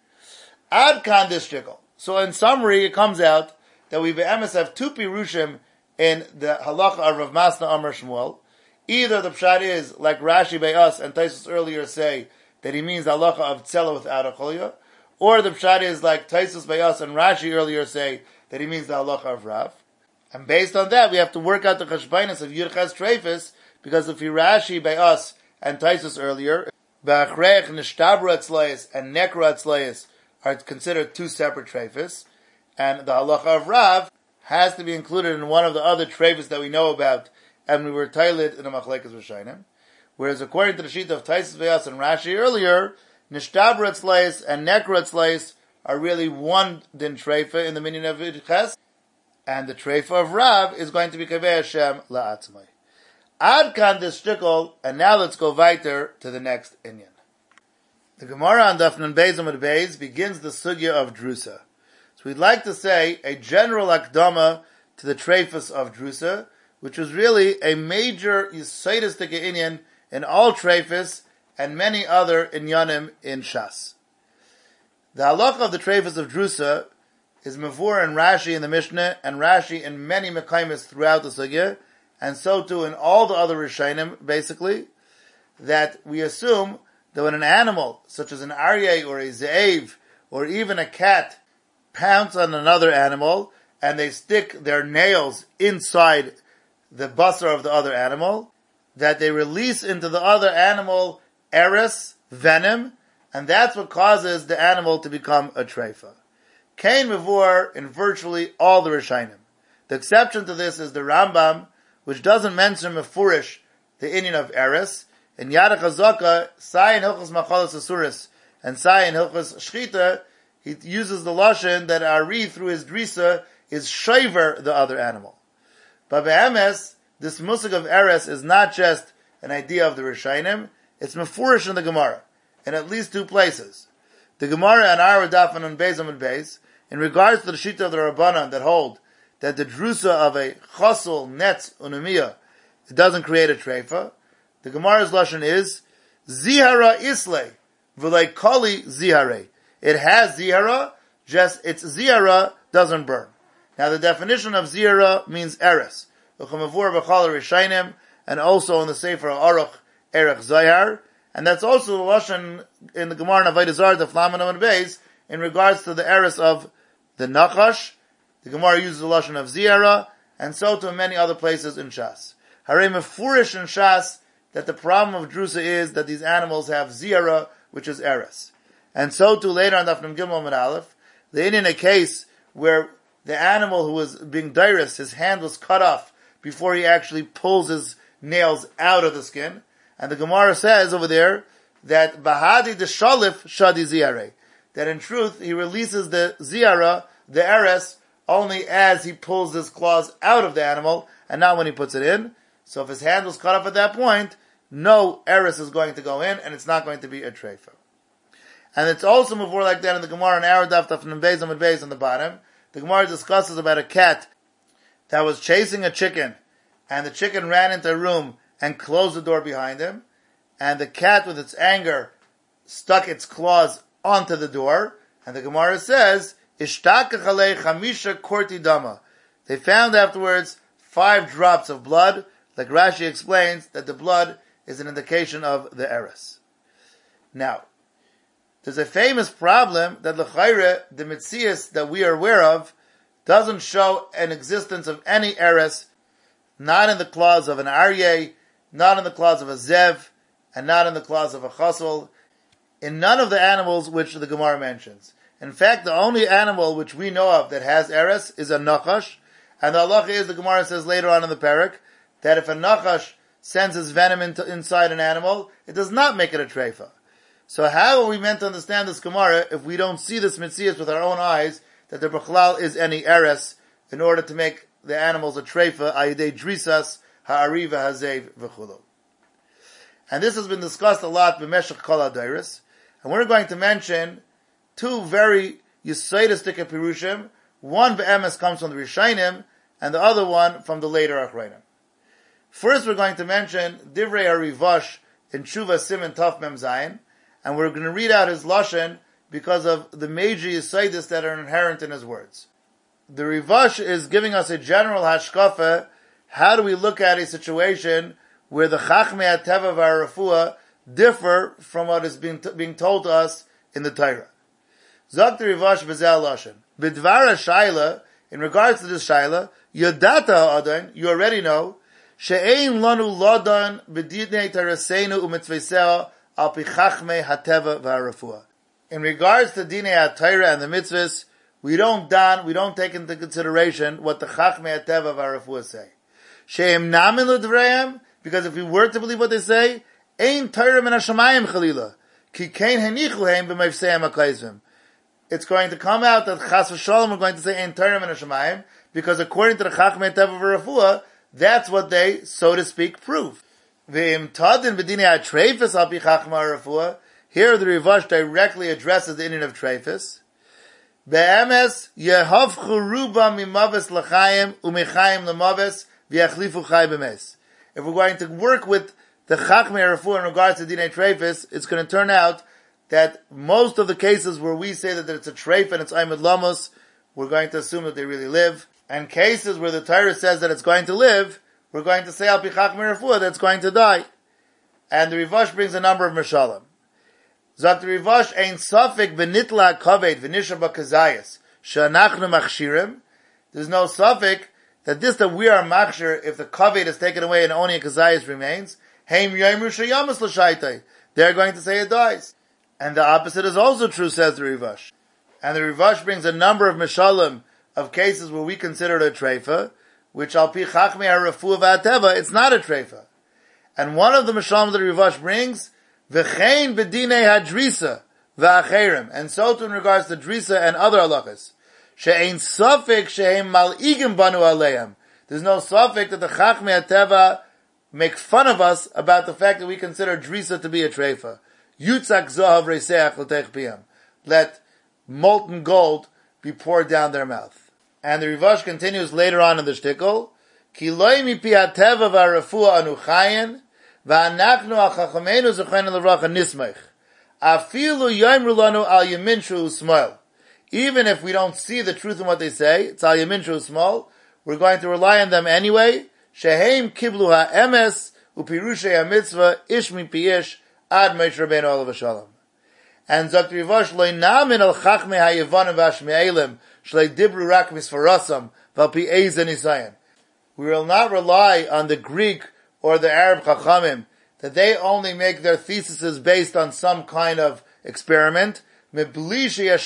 Ad kan this shtickle. So in summary, it comes out that we Be'emes have two Pirushim in the halacha of Rav Masna Amar Shmuel. Either the pshat is, like Rashi Be'as and Taisus earlier say, that he means the halacha of Tzela without a cholya, or the pshat is like Taisus Be'as and Rashi earlier say, that he means the halacha of Rav. And based on that, we have to work out the cheshbainis of Yudches Treifus, because if you Rashi Be'as and Taisus earlier, Ba'achrech Nishtabra Tzlayis and Nekra Tzlayis are considered two separate treifus, and the halacha of Rav has to be included in one of the other treifus that we know about, and we were tailit in the Machlekes Rishonim. Whereas according to the sheet of Taisus Ve'as and Rashi earlier, Nishtabra Tzlayis and Nekra Tzlayis are really one din treifa in the minyan of Yudches, and the treifa of Rav is going to be Kaveh Hashem La'atzmai. Ad kan this shtickle, and now let's go weiter to the next inyan. The Gemara on Daf Nun Beis Amud Beis begins the sugya of Drusa. So we'd like to say a general akdama to the treifus of Drusa, which was really a major yisaidistic inyan in all treifus and many other inyanim in Shas. The halacha of the treifus of Drusa is mavur in Rashi in the Mishnah and Rashi in many mekaymis throughout the sugya, and so too in all the other Rishonim, basically, that we assume that when an animal, such as an aryeh or a ze'ev, or even a cat, pounce on another animal, and they stick their nails inside the basar of the other animal, that they release into the other animal eris, venom, and that's what causes the animal to become a treifa. Kain mavur in virtually all the Rishonim. The exception to this is the Rambam, which doesn't mention mefurish the inyan of eris. In Yad HaChazaka, Sai in Hilchos Machalos Asuris, and Sai in Hilchos Shchita, he uses the lashon that Ari through his drisa is shaver the other animal. But be'emes, this musig of eres is not just an idea of the Rishonim, it's mefurish in the Gemara, in at least two places. The Gemara and Ara Daf Nun Beis Amud Beis, in regards to the shita of the Rabbanan that hold that the drusa of a chassul, netz, unumiyah, it doesn't create a treifa, the Gemara's lashon is zihara isle v'lei kali zihare. It has zihara, just its zihara doesn't burn. Now the definition of zihara means eres. Uchamavur b'chal rishayim, and also in the Sefer Aruch Erech Zayar, and that's also the lashon in the Gemara Avodah Zarah the Flaman and Beis in regards to the eres of the nachash The Gemara uses the lashon of ziara, and so to many other places in Shas. Harei mefurish in Shas that the problem of drusa is that these animals have ziara, which is eres. And so too later on Daf Nun Gimel Amud Aleph, in a case where the animal who was being dairis, his hand was cut off before he actually pulls his nails out of the skin. And the Gemara says over there that Bahadi de Shalif Shadi Ziare, that in truth he releases the ziara, the eres, only as he pulls his claws out of the animal and not when he puts it in. So if his hand was cut off at that point, no eres is going to go in and it's not going to be a treifa. And it's also before like that in the Gemara in Aradaf Daf Nun Beis Amud Beis on the bottom. The Gemara discusses about a cat that was chasing a chicken, and the chicken ran into a room and closed the door behind him, and the cat with its anger stuck its claws onto the door, and the Gemara says, Ishtakach alei chamisha korti dama. They found afterwards 5 drops of blood, like Rashi explains that the blood is an indication of the eres. Now, there's a famous problem that l'chayre, the mitzias that we are aware of, doesn't show an existence of any eres, not in the claws of an aryeh, not in the claws of a zev, and not in the claws of a chasol, in none of the animals which the Gemara mentions. In fact, the only animal which we know of that has eres is a nachash, and the halacha is, the Gemara says later on in the parak, that if a nachash sends his venom inside an animal, it does not make it a treifa. So how are we meant to understand this Gemara if we don't see this mitzias with our own eyes, that there b'chlal is any eres, in order to make the animals a treifa, ayidei drisas, ha'ari v'hazev v'chulo. And this has been discussed a lot b'meshach kol ha'dairis, and we're going to mention 2 very yesodistic pirushim. One be'emes comes from the Rishayim, and the other one from the later Achrayim. First we're going to mention Divrei HaRivash in Tshuva Siman Taf Mem Zayin, and we're going to read out his lashon because of the major yesodis that are inherent in his words. The Rivash is giving us a general hashkafa. How do we look at a situation where the Chachmei HaTeva v'Harafua differ from what is being told to us in the Torah? Zok the Rivash b'zeh lashon. B'dvar ha'shayla, in regards to this shayla, Yodata ha'adon, you already know, she'ein lanu lodan b'didnei taraseinu u'mitzveseo al pi Chachmei HaTeva v'Harafua. In regards to Dinei HaTorah and the mitzvahs, we don't take into consideration what the Chachmei HaTeva v'Harafua say. She'em namin l'dvreihem, because if we were to believe what they say, ein Torah min hashamayim chalila, ki kein henichuhem b'mefseim ha'kaizvim. It's going to come out that Chas v'Shalom are going to say ein Torah min hashamayim, because according to the Chachmei HaTeva v'Harafua, that's what they, so to speak, prove. V'im tadin b'dinei ha'treifis al pi Chachmei HaRafua, here the Rivash directly addresses the Indian of treifis. Be'emes yehavchu ruba mimaves l'chaim u'mechayim l'maves v'yachlifu chay b'mes. If we're going to work with the Chachmei HaRafua in regards to Dinei treifis, it's going to turn out that most of the cases where we say that it's a treif and it's Aymed Lamos, we're going to assume that they really live. And cases where the Torah says that it's going to live, we're going to say al pi Chachmei HaRafua that it's going to die. And the Rivash brings a number of mishalim. Zok the Rivash ein safek benitla kaved v'nisha b'kazayas she'anachnu machshirim. There's no safek that we are machshir if the kaved is taken away and only a kazayas remains. Heim yoimru sheyamas l'shaitai. They're going to say it dies. And the opposite is also true, says the Rivash. And the Rivash brings a number of mishalim of cases where we consider it a treifa, which al pi Chachmei HaRafua v'Hateva, it's not a treifa. And one of the mishalim that the Rivash brings, v'chein b'dinei hadrisa v'acherim, and so too in regards to drisa and other halachas, she'ein safek she'ein mal'igim banu aleim. There's no safek that the Chachmei HaTeva make fun of us about the fact that we consider drisa to be a treifa. Yutzak zohav reiseach l'teich piyam. Let molten gold be poured down their mouth. And the Rivash continues later on in the shtickle, ki loy mi pi HaTeva v'Harafua anu chayin, v'anachnu ha'chachamenu zochenu l'racha nismech. Afilu yoimru lanu al yamin shu usmoil. Even if we don't see the truth in what they say, it's al yamin shu usmoil, we're going to rely on them anyway. Sheheim kiblu ha'emes, u'pirushei ha'mitzvah, ish mi pi ish, ad Moshe Rabbeinu olav v'shalom. And Zok the Rivash loy namin al chachmei ha'yevanim v'ashme'elim, shlei dibru rak misfarasam v'alpi eizen isayan. We will not rely on the Greek or the Arab Chachamim, that they only make their theses based on some kind of experiment, without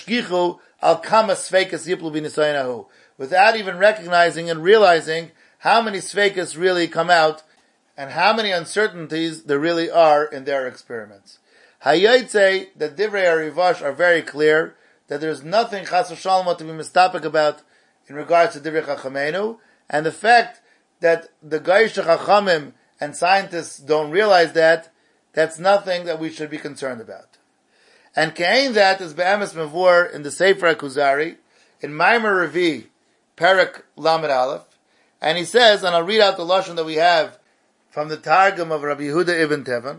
even recognizing and realizing how many sveikas really come out and how many uncertainties there really are in their experiments. Hayotze, the Divrei HaRivash are very clear that there's nothing chas v'shalom to be mistapik about in regards to Divrei Chachamenu, and the fact that the Gaish Chachamim and scientists don't realize that, that's nothing that we should be concerned about. And Ke'ain that is Be'emes Mavur in the Sefer HaKuzari, in Maimer Revi, Perek Lamed Aleph, and he says, and I'll read out the Lashon that we have from the Targum of Rabbi Yehuda Ibn Tevan,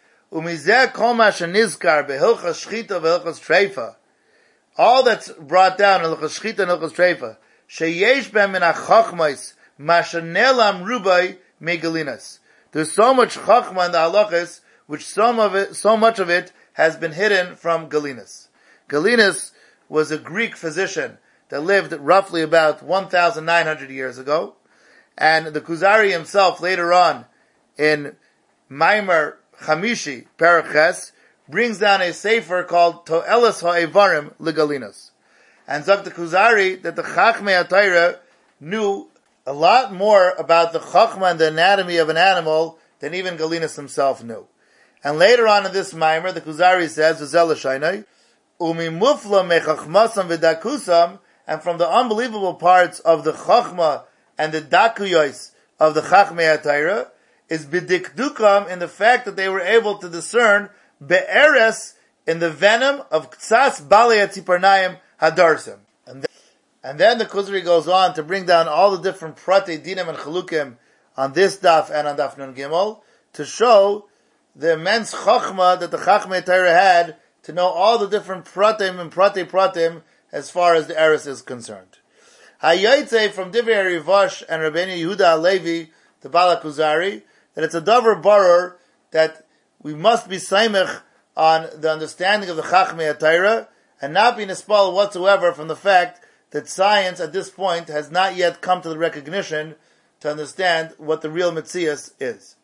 Umizeh kol ma shenizkar behilchas shchita v'hilchas treifa, all that's brought down in Hilchas Shchita and Hilchas Treifa, sheyesh b'hem min ha'chachmais ma shenelam rubai megalinas. There's so much chachma in the halachas, which so much of it has been hidden from Galinus. Galinus was a Greek physician that lived roughly about 1,900 years ago, and the Kuzari himself later on in Maimer Chamishi Perek brings down a sefer called To'elas Ha'evarim L'Galinus. And Zok the Kuzari that the Chachmei HaTorah knew a lot more about the Chachma and the anatomy of an animal than even Galinus himself knew. And later on in this Maimer, the Kuzari says, V'zel L'shaynai, Umi Mufla Mechachmasam V'dakusam, and from the unbelievable parts of the Chachma and the Dakuyos of the Chachmei HaTorah, is B'dikdukam in the fact that they were able to discern Be'eres in the venom of Ktsas Balei HaTziparnayim Hadarsim. And then the Kuzari goes on to bring down all the different Pratei Dinim and Chalukim on this daf and on daf Nun Gimel to show the immense Chachma that the Chachmei Torah had to know all the different Pratim and Pratei Pratim as far as the Eres is concerned. Hayotze from Divrei HaRivash and Rabbeinu Yehuda HaLevi, the Bala Kuzari, that it's a davar barur that we must be saimech on the understanding of the Chachmei HaTorah and not be nispal whatsoever from the fact that science at this point has not yet come to the recognition to understand what the real Metzias is.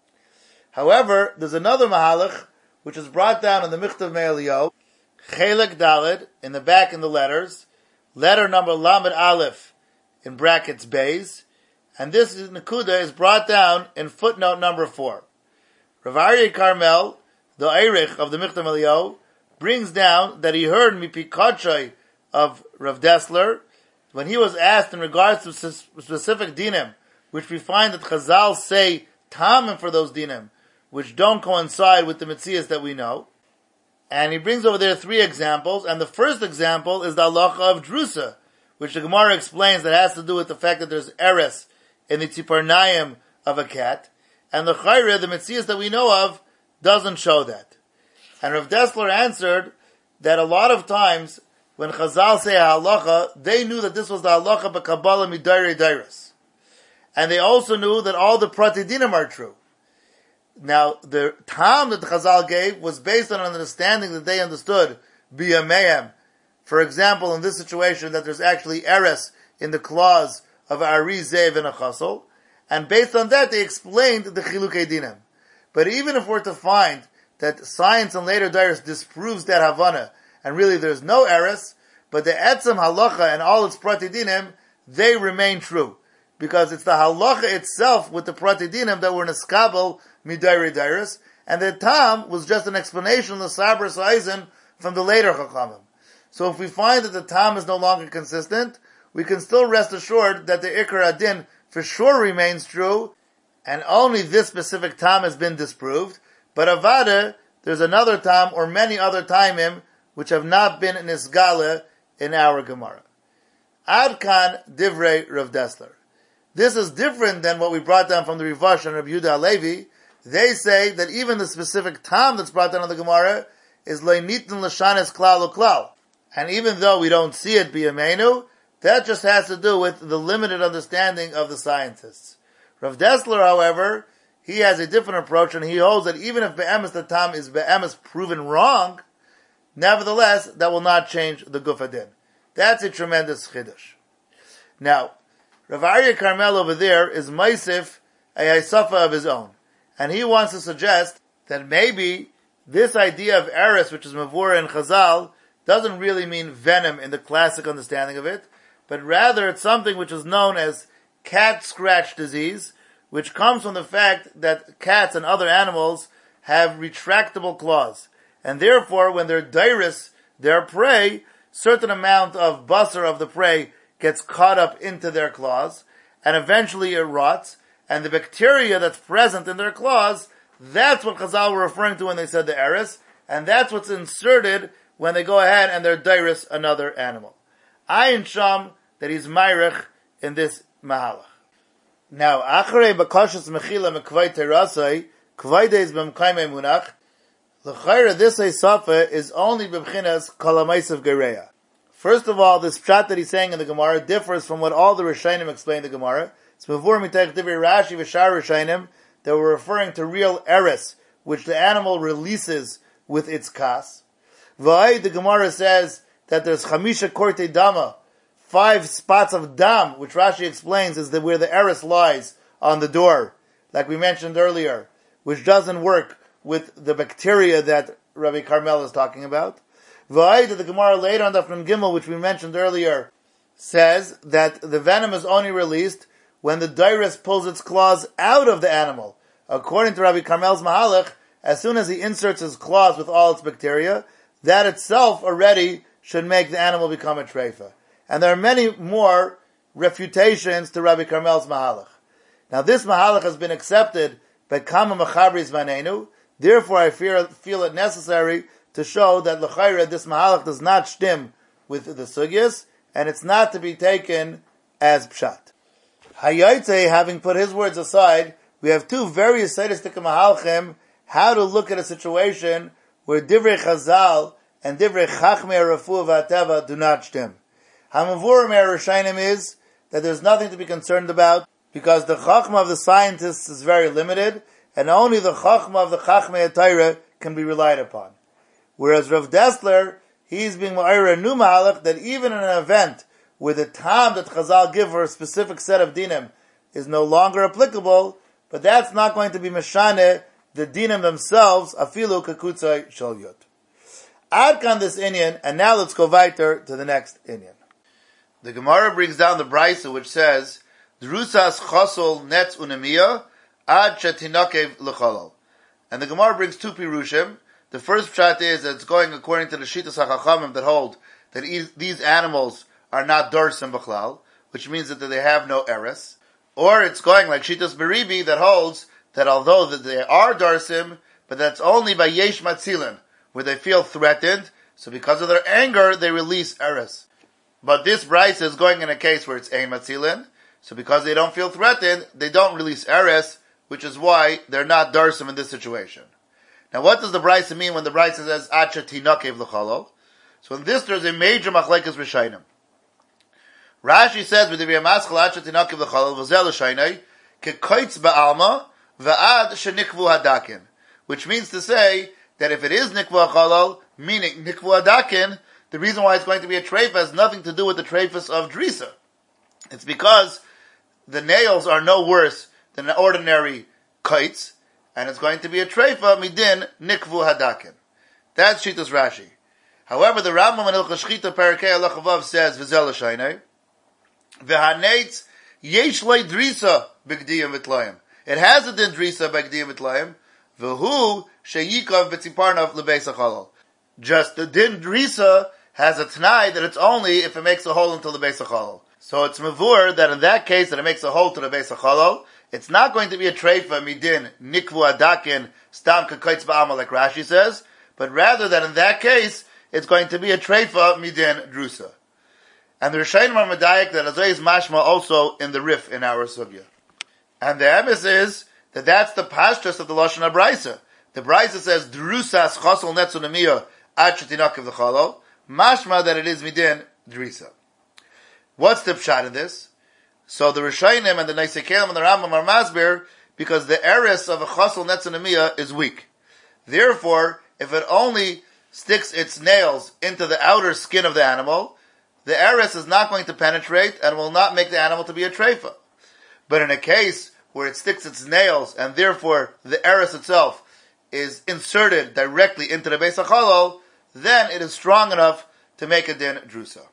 However, there's another mahalach which is brought down in the Michtav Me'Eliyahu, Chelek Daled, in the back in the letters, letter number Lamed Aleph in brackets Beis, and this Nekuda is brought down in footnote number 4. Rav Aryeh Carmel, the Eirich of the Michtav Me'Eliyahu, brings down that he heard Mipi Kachay of Rav Dessler, when he was asked in regards to specific dinim, which we find that Chazal say tamim for those dinim, which don't coincide with the Metzias that we know. And he brings over there 3 examples, and the first example is the halacha of Drusa, which the Gemara explains that has to do with the fact that there's eres in the tziparnayim of a cat, and the Chayre, the Metzias that we know of, doesn't show that. And Rav Dessler answered that a lot of times when Chazal say halacha, they knew that this was the halacha b'Kabbalah midayre dairis. And they also knew that all the Pratei Dinim are true. Now, the tam that the Chazal gave was based on an understanding that they understood biyameim. For example, in this situation, that there's actually eres in the clause of Ari Zev and a Chasol, and based on that, they explained the Chilukei Dinim. But even if we're to find that science and later dairis disproves that Havana, and really there's no eres, but the etzem halacha and all its Pratei Dinim, they remain true. Because it's the halacha itself with the Pratei Dinim that were neskabel midayre dairis, and the tam was just an explanation of the Sabar Saizen from the later Chachamim. So if we find that the tam is no longer consistent, we can still rest assured that the Ikar Adin for sure remains true, and only this specific tam has been disproved, but avada, there's another tam or many other taimim which have not been in Isgale in our Gemara. Adkan Divrei Rav Dessler. This is different than what we brought down from the Rivash and Rabbi Yehuda HaLevi. They say that even the specific tam that's brought down on the Gemara is leinitin l'shanes klal u'klal. And even though we don't see it b'yameinu, that just has to do with the limited understanding of the scientists. Rav Dessler, however, he has a different approach, and he holds that even if be'emes the tam is be'emes proven wrong, nevertheless, that will not change the guf adin. That's a tremendous chiddush. Now, Rav Aryeh Carmel over there is Maisif a Yaisafa of his own. And he wants to suggest that maybe this idea of eris, which is Mavura in Chazal, doesn't really mean venom in the classic understanding of it, but rather it's something which is known as cat scratch disease, which comes from the fact that cats and other animals have retractable claws. And therefore, when they're dairis, their prey, certain amount of basar of the prey gets caught up into their claws, and eventually it rots, and the bacteria that's present in their claws, that's what Chazal were referring to when they said the eris, and that's what's inserted when they go ahead and they're dairis another animal. Ayin Sham, that he's Mayrich in this Mahalach. Now, Acharei Bakashas Mechila Mekvay Terasai, Kvayde is B'mkaimei Munach, L'chayra this Eisafa is only B'mchinas Kalamaisav Gereya. First of all, this pshat that he's saying in the Gemara differs from what all the Rishonim explain in the Gemara. It's before Mitech Divrei Rashi V'shar Rishonim that were referring to real eris, which the animal releases with its kas. V'ay, the Gemara says that there's Chamisha Korte Dama, 5 spots of dam, which Rashi explains is where the eris lies on the door, like we mentioned earlier, which doesn't work with the bacteria that Rabbi Carmel is talking about. V'ay, the Gemara later on Daf Gimel, which we mentioned earlier, says that the venom is only released when the dairis pulls its claws out of the animal. According to Rabbi Carmel's Mahalach, as soon as he inserts his claws with all its bacteria, that itself already should make the animal become a treifa. And there are many more refutations to Rabbi Carmel's Mahalach. Now this Mahalach has been accepted by Kama Machabris Manenu, therefore I feel it necessary to show that l'chayra this Mahalach does not shtim with the sugyas, and it's not to be taken as pshat. Hayaytei, having put his words aside, we have 2 very sadistic Mahalchim, how to look at a situation where Divrei Chazal and Divrei Chachmei Refuah V'Ateva do not shtim. Hamavur Me'er Rishayim is that there's nothing to be concerned about, because the Chachma of the scientists is very limited, and only the Chachma of the Chachmei HaTorah can be relied upon. Whereas Rav Dessler, he's being ma'ira a new Mahalach that even in an event where the time that Chazal give for a specific set of dinim is no longer applicable, but that's not going to be meshane the dinim themselves, afilu kakutzai shel yud. Adkan this inyan, and now let's go weiter to the next inyan. The Gemara brings down the Brisa which says, Drusas chosol netz unemiya ad shetinakev l'cholol. And the Gemara brings 2 pirushim. The first pshat is that it's going according to the Shitas HaChachamim that hold that these animals are not dorsim b'chlal, which means that they have no eris. Or it's going like Shitas Beribi that holds that although that they are dorsim, but that's only by yesh matzilin, where they feel threatened, so because of their anger, they release eris. But this Bryce is going in a case where it's ein matzilin, so because they don't feel threatened, they don't release eris, which is why they're not dorsim in this situation. Now, what does the Brisa mean when the Brisa says Acha Tinakev L'Cholol? So in this, there's a major machlekes Rishayim. Rashi says with the Maschal Acha Tinakev L'Cholol V'zel L'Shaynai Kekoitz Ba'alma V'ad Shenikvu Hadakin, which means to say that if it is Nikvu Cholol, meaning Nikvu Hadakin, the reason why it's going to be a treif has nothing to do with the treifus of Drisa. It's because the nails are no worse than an ordinary kites, and it's going to be a treifa midin nikvu hadakin. That's Shitas Rashi. However, the Rambam in Hilchos Shchita Parakei Halacha Vav says v'zel l'shaynei v'haneitz yesh lei drisa b'gdiyim v'tlayim. It has a din drisa b'gdiyim v'tlayim v'hu sheyikav b'tziparnav l'beis hachalal. Just the din drisa has a t'nai that it's only if it makes a hole into the beis hachalal. So it's mavur that in that case that it makes a hole to the beis hachalal, it's not going to be a treifa midin nikvu adakin stam kakoitz ba'amal like Rashi says, but rather that in that case it's going to be a treifa midin drusa. And the Rishayim are medayik that Azay is mashma also in the Rif in our sugya. And the emes is that that's the pashtus of the Lashon HaBraisa. The Braisa says drusas chosol netzunamiya ad shetinakev l'cholol, mashma that it is midin drisa. What's the pshat in this? So the Rishayim and the Neisei Kelim and the Rambam are masbir because the eris of a chasol netzunamiya is weak. Therefore, if it only sticks its nails into the outer skin of the animal, the eris is not going to penetrate and will not make the animal to be a treifa. But in a case where it sticks its nails and therefore the eris itself is inserted directly into the Beis HaCholol, then it is strong enough to make a din drusa.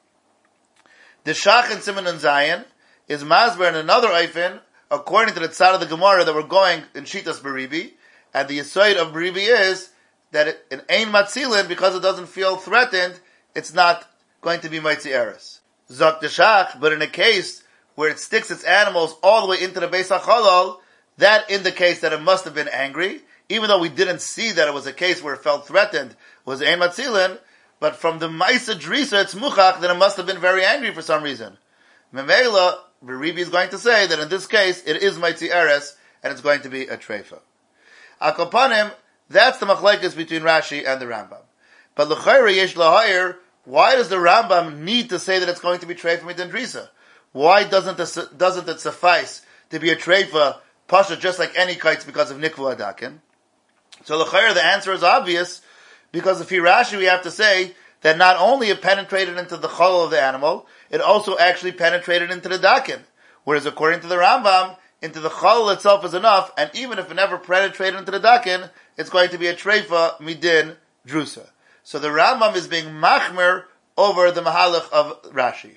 The Shach in Siman and Zayin is masber in another eifin, according to the tzad of the Gemara that we're going in Shitas Beribi, and the yisoid of Beribi is that in Ein Matzilin, because it doesn't feel threatened, it's not going to be Maitzi Eres. Zok the Shach, but in a case where it sticks its animals all the way into the Beis HaCholol, that indicates that it must have been angry, even though we didn't see that it was a case where it felt threatened, was Ein Matzilin, but from the Maisa Drisa, it's Muchach, then it must have been very angry for some reason. Memela, Beribi is going to say that in this case, it is Maitzi Eres, and it's going to be a Treifa. Akopanim, that's the machlekes between Rashi and the Rambam. But l'chayre yesh lahayir, why does the Rambam need to say that it's going to be Treifa Midin Drisa? Why doesn't it suffice to be a Treifa, Pasha, just like any kites because of Nikvu Adakin? So l'chayre, the answer is obvious, because if Rashi we have to say that not only it penetrated into the cholol of the animal, it also actually penetrated into the dakin. Whereas according to the Rambam, into the cholol itself is enough, and even if it never penetrated into the dakin, it's going to be a treifa midin drusa. So the Rambam is being machmer over the mahalach of Rashi.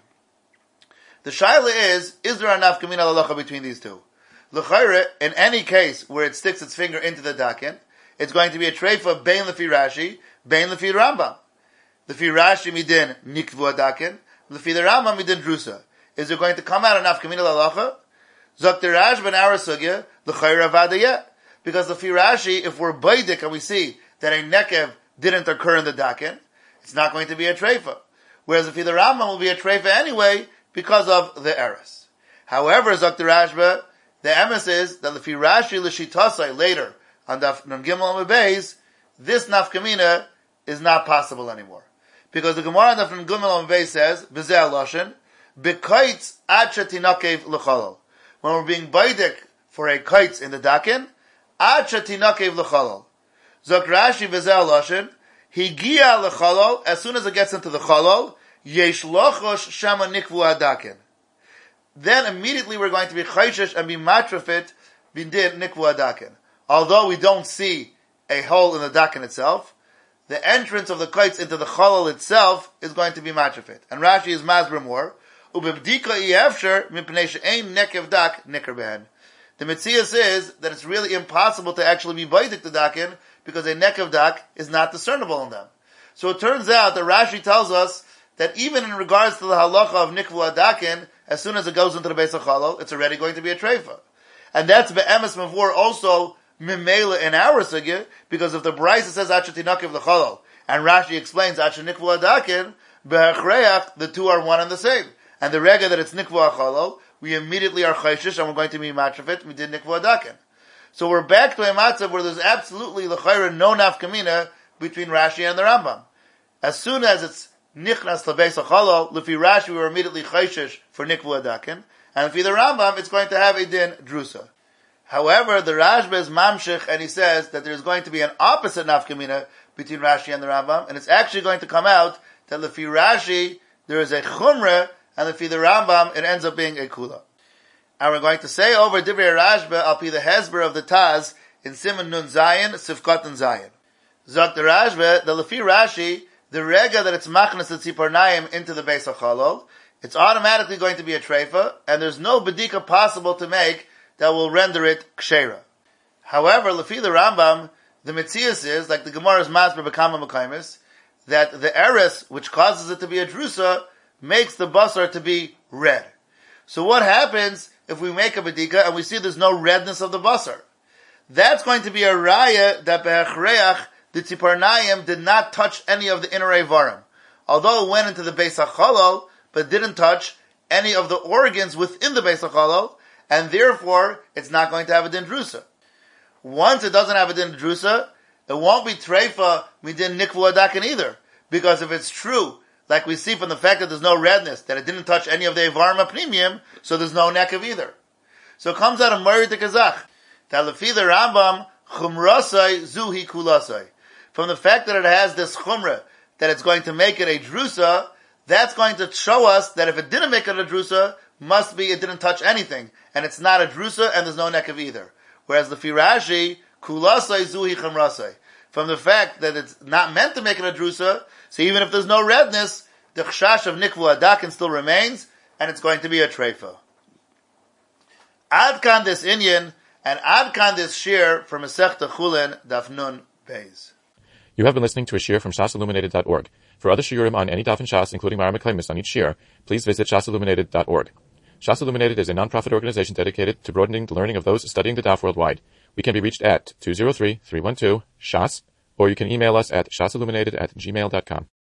The shaila is there a nafka mina lalacha between these two? L'chayre, in any case where it sticks its finger into the dakin, it's going to be a treifa bein lefi Rashi, bein lefi Rambam. Lefi Rashi midin nikvu adakin, lefi the Rambam midin drusa. Is there going to come out enough kamina lalacha? Zok the Rash ben our sugya l'chayra vadayeh. Because lefi Rashi, if we're baidik and we see that a nekev didn't occur in the dakin, it's not going to be a treifa. Whereas lefi the Rambam will be a treifa anyway because of the eris. However, Zok the Rashba, the emes is that lefi Rashi l'shitasai later on Daf Nun Gimel and Beis, this nafkamina is not possible anymore. Because the Gemara on Daf Nun Gimel and Beis says, B'zeh Loshen, B'kaitz acha tinakev l'chalal. When we're being baidik for a kaitz in the dakin, acha tinakev l'chalal. Zok Rashi B'zeh Loshen, Higia l'chalal, as soon as it gets into the chalal, Yesh lochosh shama nikvu adakin. Then immediately we're going to be chayshish and be matrafit b'din nikvu adakin. Although we don't see a hole in the dakin itself, the entrance of the kites into the chalal itself is going to be matrafit. And Rashi is masber more. Ubebdika iefsher mipnei she'ein nekev dak nikar behen. The mitzias is that it's really impossible to actually be baidik the dakin because a nekev dak is not discernible in them. So it turns out that Rashi tells us that even in regards to the halacha of nikvu adakin, as soon as it goes into the Beis HaCholol, it's already going to be a treifa. And that's be'emes mavur also mimela in our sugya, because if the Brisa says Acha Tinakev l'cholol, and Rashi explains Acha Nikvu Adakin, be'achreach, the two are one and the same. And the rega that it's Nikvu Acholol, we immediately are chayshish, and we're going to be matrafit, we did Nikvu Adakin. So we're back to a matzav where there's absolutely l'chayra no nafkamina between Rashi and the Rambam. As soon as it's nichnas l'beis HaCholol, l'fi Rashi we were immediately chayshish for Nikvu Adakin, and l'fi the Rambam it's going to have a din drusa. However, the Rashba is mamshich, and he says that there's going to be an opposite nafkamina between Rashi and the Rambam, and it's actually going to come out that lefi Rashi there is a chumrah, and lefi the Rambam it ends up being a kula. And we're going to say over Divrei Rashba, I'll be the hezber of the Taz in Siman Nun Zayin, Sivkot and Zayin. Zok the Rashba, the lefi Rashi, the rega that it's machnas at Tziparnayim into the Beis HaCholol, it's automatically going to be a treifa, and there's no bedika possible to make that will render it kshera. However, lefi the Rambam, the mitzias is, like the Gemara's masber b'kama mekaymis, that the eris, which causes it to be a drusa, makes the basar to be red. So what happens if we make a bedika and we see there's no redness of the basar? That's going to be a raya that be'achreach, the tziparnayim did not touch any of the inner avarim. Although it went into the Beis HaCholol, but didn't touch any of the organs within the Beis HaCholol, and therefore, it's not going to have a din drusa. Once it doesn't have a din drusa, it won't be treifa midin nikvu adakin either. Because if it's true, like we see from the fact that there's no redness, that it didn't touch any of the avarim premium, so there's no nekev either. So it comes out of Mari Tekazach. That lefi the Rambam, chumrasai zuhi kulasai. From the fact that it has this chumrah, that it's going to make it a drusa, that's going to show us that if it didn't make it a drusa, must be it didn't touch anything, and it's not a drusa, and there's no nekav either. Whereas the Firashi, kulasai zuhi chamrasai, from the fact that it's not meant to make it a drusa, so even if there's no redness, the chshash of nikvu adakin still remains, and it's going to be a treifa. Adkan this inyan, and adkan this shir from Masechta Chulin Daf Nun Beis. You have been listening to a shir from shasilluminated.org. For other shiurim on any daf in Shas, including Mara Meklemis on each shir, please visit shasilluminated.org. Shas Illuminated is a non-profit organization dedicated to broadening the learning of those studying the daf worldwide. We can be reached at 203-312-SHAS, or you can email us at shasilluminated@gmail.com.